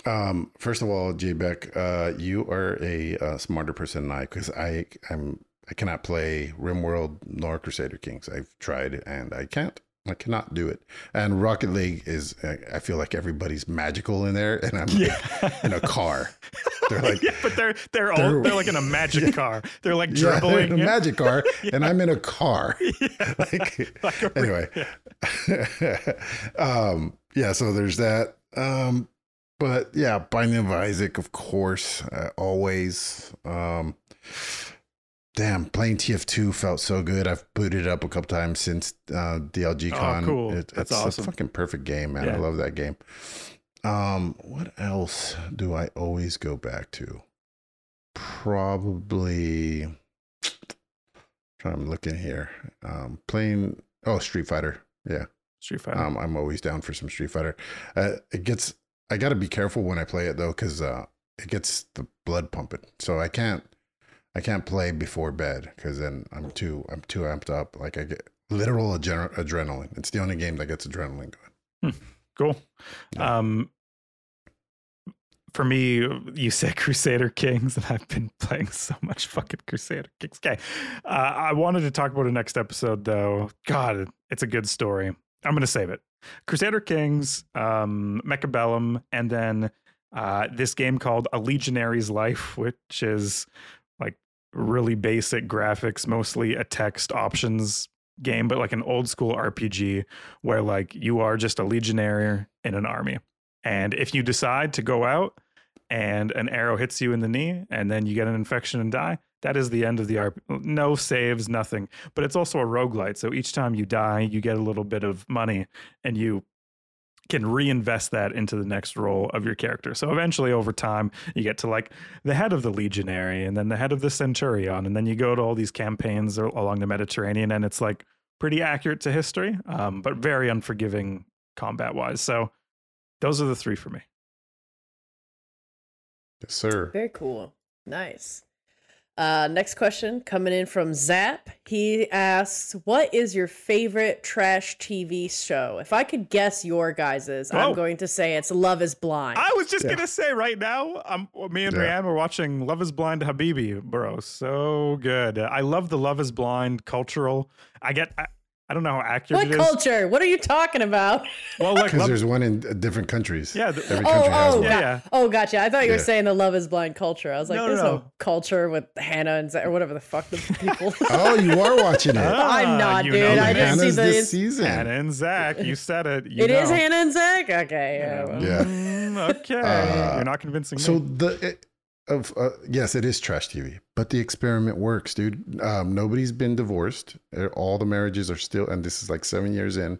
Um, first of all, J Beck, uh, you are a, uh smarter person than I, because I I'm I cannot play RimWorld nor Crusader Kings. I've tried and I can't. I cannot do it. And Rocket League is, I feel like everybody's magical in there, and I'm Yeah. in a car. They're like, yeah, but they're they're all they're- they're like in a magic Yeah. car. They're like yeah, they're in dribbling. a magic car, and I'm in a car. Yeah. Like, Like a- anyway, um, yeah. So there's that. Um, but yeah, Binding of Isaac, of course, uh, always. Um, damn, playing T F two felt so good. I've booted it up a couple times since uh, D L G Con. Oh, cool. It, That's it's awesome. a fucking perfect game, man. Yeah. I love that game. Um, what else do I always go back to? Probably. I'm looking here. Um, playing. Oh, Street Fighter. Yeah. Street Fighter. Um, I'm always down for some Street Fighter. Uh, it gets. I got to be careful when I play it though, because uh, it gets the blood pumping. So I can't. I can't play before bed because then I'm too. I'm too amped up. Like I get literal adre- adrenaline. It's the only game that gets adrenaline going. Cool. Yeah. Um, for me, you said Crusader Kings, and I've been playing so much fucking Crusader Kings. Okay. Uh, I wanted to talk about it next episode, though. God, it's a good story. I'm going to save it. Crusader Kings, um, Mechabellum, and then uh, this game called A Legionary's Life, which is like really basic graphics, mostly a text options game, but like an old school R P G where like you are just a legionary in an army. And if you decide to go out and an arrow hits you in the knee and then you get an infection and die, that is the end of the R P G. No saves, nothing. But it's also a roguelite. So each time you die, you get a little bit of money and you can reinvest that into the next role of your character. So eventually over time, you get to like the head of the legionary and then the head of the centurion. And then you go to all these campaigns along the Mediterranean, and it's like pretty accurate to history, um, but very unforgiving combat wise. So those are the three for me. Yes, sir. Very cool. Nice. Uh, next question coming in from Zap. He asks, what is your favorite trash T V show? If I could guess your guys's, Oh. I'm going to say it's Love is Blind. I was just Yeah. gonna say right now, um, me and Yeah. Rianne were watching Love is Blind Habibi, bro. So good. I love the Love is Blind cultural. I get. I, I don't know how accurate What it is. culture? What are you talking about? Well, like Because love, there's one in uh, different countries. Yeah, the- every Oh, country has oh, one. Yeah, got- yeah. oh, gotcha. I thought you were Yeah. saying the Love is Blind culture. I was like, No, there's no, no, no. culture with Hannah and Zach, or whatever the fuck the people. Oh, you are watching it. Ah, I'm not, you dude. know the I name. didn't see Hannah's the. this season. Hannah and Zach, you said it. You It is know. Hannah and Zach. Okay. Yeah. well. Yeah. Mm, okay, Uh, you're not convincing So me. the it, of uh, yes, it is trash T V, but the experiment works, dude. Um, nobody's been divorced. Uh, All the marriages are still, and this is like seven years in.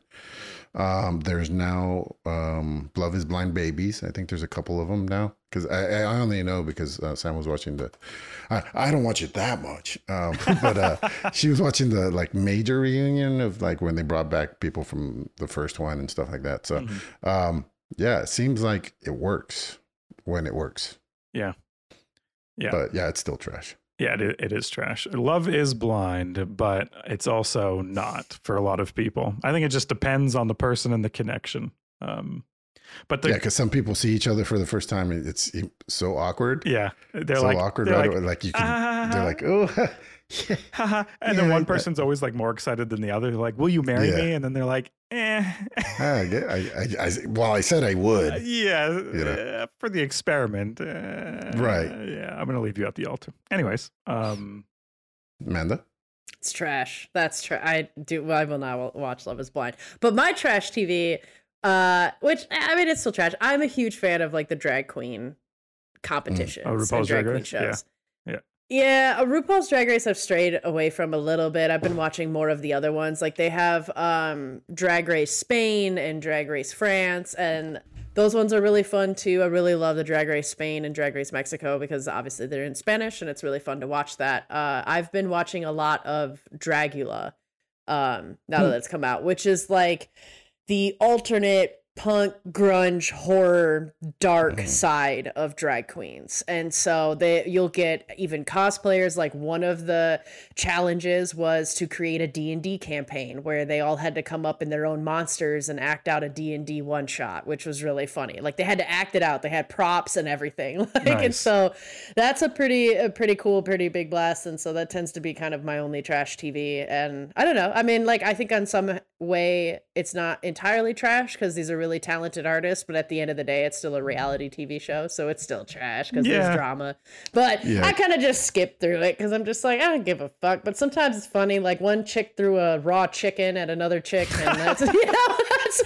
Um, there's now um, Love is Blind babies. I think there's a couple of them now because I, I only know because uh, Sam was watching the. I, I don't watch it that much, um, but uh, she was watching the like major reunion of like when they brought back people from the first one and stuff like that. So, Mhm. um, yeah, it seems like it works when it works. Yeah. Yeah. But yeah, it's still trash. Yeah, it, it is trash. Love is blind, but it's also not for a lot of people. I think it just depends on the person and the connection. Um, but the, Yeah, because some people see each other for the first time and it's so awkward. yeah, they're so like awkward, they're right? like, away. Like you can, "Ah." they're like, oh, yeah. haha. And Yeah, then one I- person's always like more excited than the other. They're like, will you marry Yeah. me? And then they're like, eh. I, get- I, I, I, well, I said I Uh, would. yeah, know. uh, for the experiment. Uh, Right. Yeah, I'm going to leave you at the altar. Anyways, um, Amanda? It's trash. That's trash. I do. Well, I will not watch Love is Blind. But my trash T V, uh, which I mean, it's still trash. I'm a huge fan of like the drag queen competitions Oh, RuPaul's and drag Drag queen Race? Yeah. shows. Yeah. Yeah, uh, RuPaul's Drag Race I've strayed away from a little bit. I've been watching more of the other ones. Like they have um, Drag Race Spain and Drag Race France, and those ones are really fun too. I really love the Drag Race Spain and Drag Race Mexico because obviously they're in Spanish and it's really fun to watch that. Uh, I've been watching a lot of Dragula um, now that it's come out, which is like the alternate punk, grunge, horror, dark side of drag queens. And so they you'll get even cosplayers. Like one of the challenges was to create a D and D campaign where they all had to come up in their own monsters and act out a D and D one shot, which was really funny. Like they had to act it out. They had props and everything. Like, Nice. And so that's a pretty, a pretty cool, pretty big blast. And so that tends to be kind of my only trash T V. And I don't know. I mean, like, I think on some way it's not entirely trash because these are really talented artists, but at the end of the day, it's still a reality T V show. So it's still trash because Yeah. there's drama. But Yeah. I kind of just skip through it because I'm just like, I don't give a fuck. But sometimes it's funny. Like one chick threw a raw chicken at another chick. And that's, you know, that's,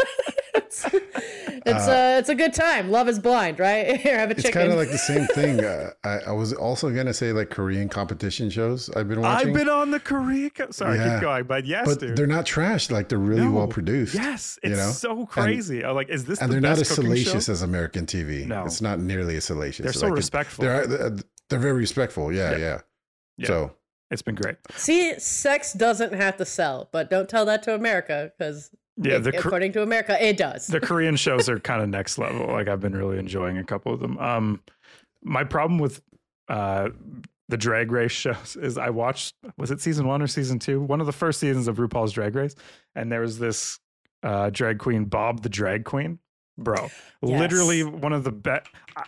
it's, it's, uh, it's a good time. Love is blind, right? Here, have a It's chicken. kind of like the same thing. Uh, I, I was also gonna say like Korean competition shows I've been watching, I've been on the Korea. Co- Sorry, Yeah. keep going. But yes, but dude. they're not trash. Like they're really No. well produced. Yes, you it's know? so crazy. I'm like, is this and the they're not best as cooking salacious show? as American T V. No. It's not nearly as salacious. They're so Like, it- respectful. They're uh, they're very respectful. Yeah, Yeah. yeah. Yeah. So It's been great. See, sex doesn't have to sell, but don't tell that to America because Yeah, the Kor- according to America, it does. the Korean shows are kind of next level. Like I've been really enjoying a couple of them. Um, my problem with uh the Drag Race shows is I watched, was it season one or season two? One of the first seasons of RuPaul's Drag Race, and there was this uh drag queen, Bob the Drag Queen, bro. Yes. Literally one of the best.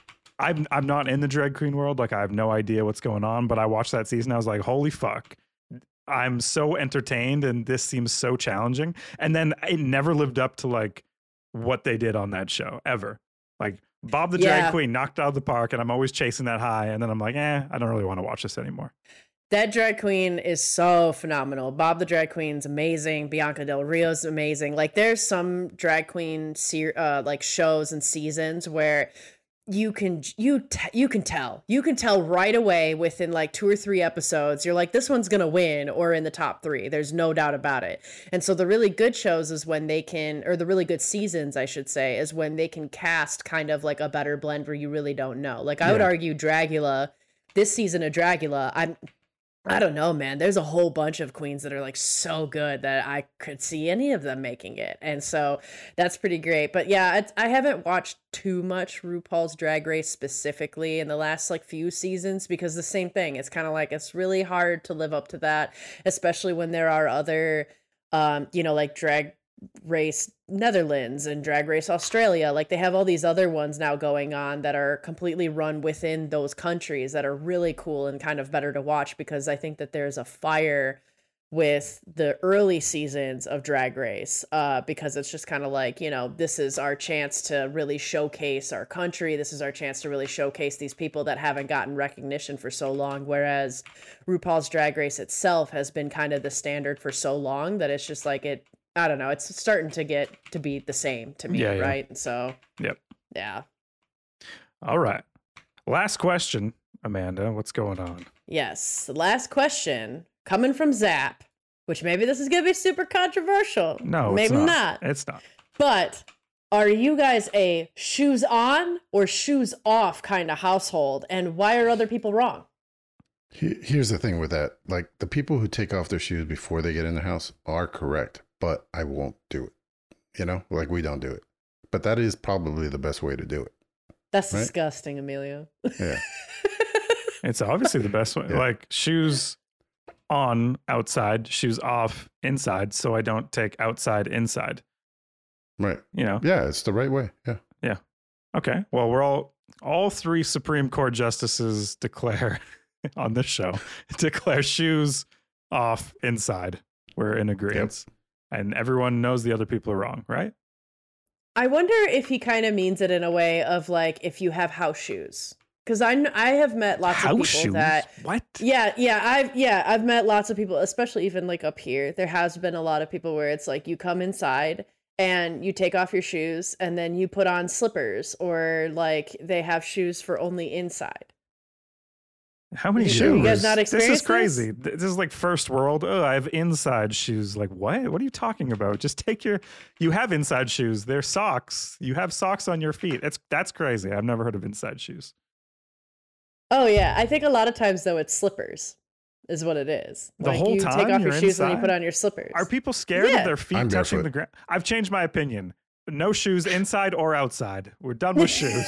I'm I'm not in the drag queen world. Like I have no idea what's going on, but I watched that season. I was like, holy fuck. I'm so entertained and this seems so challenging. And then it never lived up to like what they did on that show ever. Like Bob the Yeah. Drag Queen knocked out of the park and I'm always chasing that high. And then I'm like, eh, I don't really want to watch this anymore. That drag queen is so phenomenal. Bob the Drag Queen's amazing. Bianca Del Rio's amazing. Like there's some drag queen se- uh, like shows and seasons where you can you t- you can tell you can tell right away within like two or three episodes you're like, this one's gonna win or in the top three. There's no doubt about it. And so the really good shows is when they can, or the really good seasons I should say, is when they can cast kind of like a better blend where you really don't know. Like I would Yeah. argue Dragula, this season of Dragula, I'm I don't know, man. There's a whole bunch of queens that are like so good that I could see any of them making it. And so that's pretty great. But yeah, it's, I haven't watched too much RuPaul's Drag Race specifically in the last like few seasons because the same thing. It's kind of like it's really hard to live up to that, especially when there are other, um, you know, like Drag Race Netherlands and Drag Race Australia. Like they have all these other ones now going on that are completely run within those countries that are really cool and kind of better to watch because I think that there's a fire with the early seasons of Drag Race uh, because it's just kind of like, you know, this is our chance to really showcase our country. This is our chance to really showcase these people that haven't gotten recognition for so long. Whereas RuPaul's Drag Race itself has been kind of the standard for so long that it's just like it, I don't know. It's starting to get to be the same to me, Yeah, yeah. right? And so, Yep. yeah. All right. Last question, Amanda. What's going on? Yes. The last question coming from Zap, which maybe this is going to be super controversial. No, maybe it's not. not. It's not. But are you guys a shoes on or shoes off kind of household? And why are other people wrong? He- here's the thing with that. Like the people who take off their shoes before they get in the house are correct, but I won't do it. You know, like we don't do it. But that is probably the best way to do it. That's Right? disgusting, Emilio. Yeah. It's obviously the best way. Yeah. Like shoes on outside, shoes off inside, so I don't take outside inside. Right. You know? Yeah, it's the right way. Yeah. Okay. Well, we're all all three Supreme Court justices declare on this show declare shoes off inside. We're in agreement. And everyone knows the other people are wrong, right? I wonder if he kind of means it in a way of like if you have house shoes. Because I, kn- I have met lots of people House shoes? that What? Yeah, yeah, I've yeah, I've met lots of people, especially even like up here. There has been a lot of people where it's like you come inside and you take off your shoes and then you put on slippers, or like they have shoes for only inside. How many You shoes? sure you guys not This is experienced crazy. Th- This is like first world. Oh, I have inside shoes. Like what? What are you talking about? Just take your. You have inside shoes. They're socks. You have socks on your feet. That's that's crazy. I've never heard of inside shoes. Oh yeah, I think a lot of times though it's slippers is what it is. The like whole you time take off your you're shoes and then you inside? put on your slippers. Are people scared Yeah. of their feet I'm touching barefoot. the ground? I've changed my opinion. no shoes inside or outside. We're done with shoes.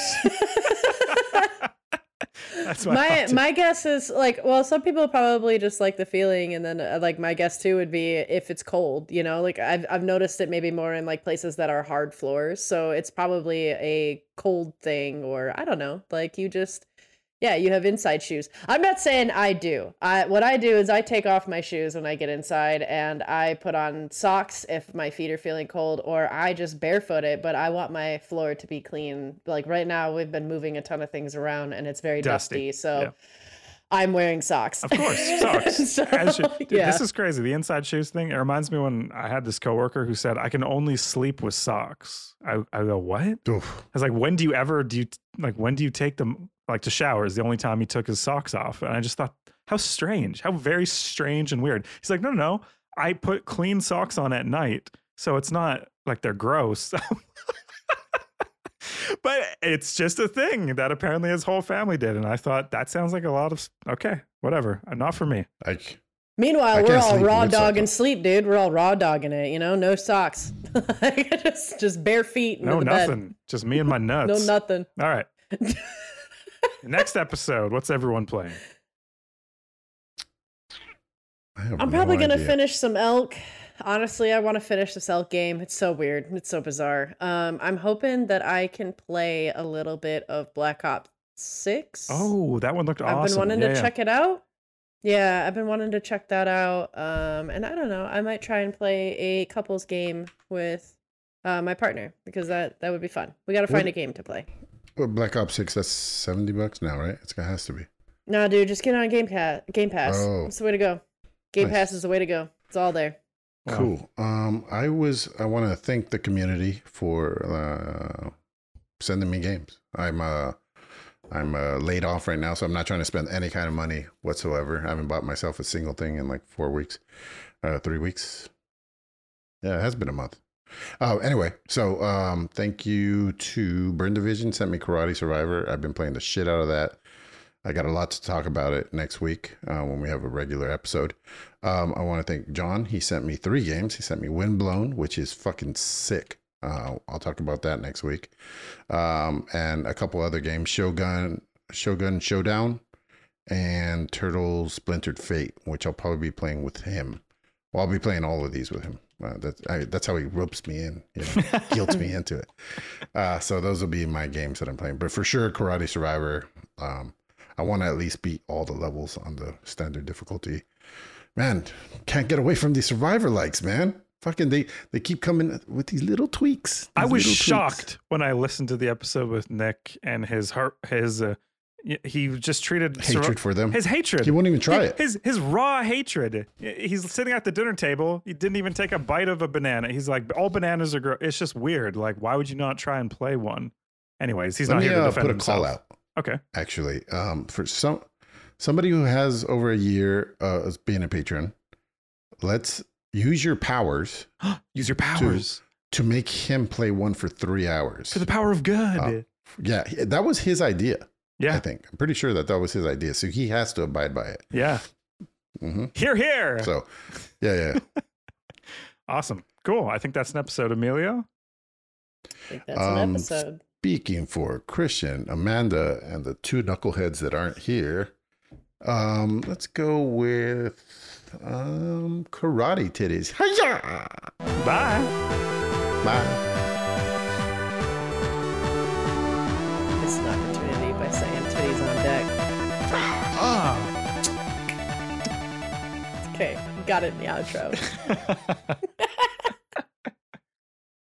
That's my my guess is like, well, some people probably just like the feeling, and then uh, like my guess too would be if it's cold, you know, like I've I've noticed it maybe more in like places that are hard floors, so it's probably a cold thing, or I don't know, like you just. Yeah, you have inside shoes. I'm not saying I do. I, what I do is I take off my shoes when I get inside, and I put on socks if my feet are feeling cold, or I just barefoot it, but I want my floor to be clean. Like right now, we've been moving a ton of things around, and it's very dusty, dusty so yeah. I'm wearing socks. Of course, socks. so, As you, dude, yeah. This is crazy. The inside shoes thing, it reminds me when I had this coworker who said, I can only sleep with socks. I, I go, what? Oof. I was like, when do you ever, do you, like, when do you take them? Like to shower is the only time he took his socks off. And I just thought, how strange, how very strange and weird. He's like, no, no, no. I put clean socks on at night. So it's not like they're gross. But it's just a thing that apparently his whole family did. And I thought that sounds like a lot of, okay, whatever. Not for me. I, Meanwhile, I we're all raw dogging socks. sleep, dude. We're all raw dogging it, you know, no socks. just, just bare feet. No, the nothing. Bed. Just me and my nuts. No, nothing. All right. Next episode, what's everyone playing? I have I'm no probably going to idea. finish some Elk. Honestly, I want to finish this Elk game. It's so weird. It's so bizarre. Um, I'm hoping that I can play a little bit of Black Ops six. Oh, that one looked I've awesome. been wanting yeah, to yeah. check it out. Yeah, I've been wanting to check that out. Um, and I don't know. I might try and play a couples game with uh, my partner because that, that would be fun. We got to find What- a game to play. Well, Black Ops six, that's seventy bucks now, right? It's, it has to be. No, dude, just get on Game Pass. Game Pass. Oh. It's the way to go. Game Nice. Pass is the way to go. It's all there. Wow. Cool. Um, I was. I want to thank the community for uh, sending me games. I'm uh, I'm uh, laid off right now, so I'm not trying to spend any kind of money whatsoever. I haven't bought myself a single thing in like four weeks, uh, three weeks. Yeah, it has been a month. Oh, anyway, so um, thank you to Burn Division. Sent me Karate Survivor. I've been playing the shit out of that. I got a lot to talk about it next week uh, when we have a regular episode. Um, I want to thank John. He sent me three games. He sent me Windblown, which is fucking sick. Uh, I'll talk about that next week. Um, and a couple other games, Shogun, Shogun Showdown, and Turtles Splintered Fate, which I'll probably be playing with him. Well, I'll be playing all of these with him. Uh, that's I, that's how he ropes me in, you know, guilts me into it. Uh, so those will be my games that I'm playing. But for sure, Karate Survivor. Um, I want to at least beat all the levels on the standard difficulty. Man, can't get away from these Survivor likes, man. Fucking they they keep coming with these little tweaks. These I was little shocked tweaks. when I listened to the episode with Nick and his heart, his uh, y- he just treated Hatred Sur- for them. his hatred. He won't even try His- it. His his raw hatred. He's sitting at the dinner table. He didn't even take a bite of a banana. He's like, all bananas are gross. It's just weird. Like, why would you not try and play one? Anyways, he's Let not me here to uh, defend put a himself. call out. Okay. Actually, um, for some somebody who has over a year uh, as being a patron, let's use your powers Use your powers to make him play one for three hours. for the power of good. Uh, Yeah, he- that was his idea. I yeah. think I'm pretty sure that that was his idea. So he has to abide by it. Yeah. hmm Here, here. So, yeah, yeah. Awesome. Cool. I think that's an episode, Emilio. I think that's Um, an episode. Speaking for Christian, Amanda, and the two knuckleheads that aren't here, um, let's go with um, Karate Titties. Hi-ya! Bye. Bye. It's an opportunity by saying titties on deck. Ah. Okay, got it in the outro.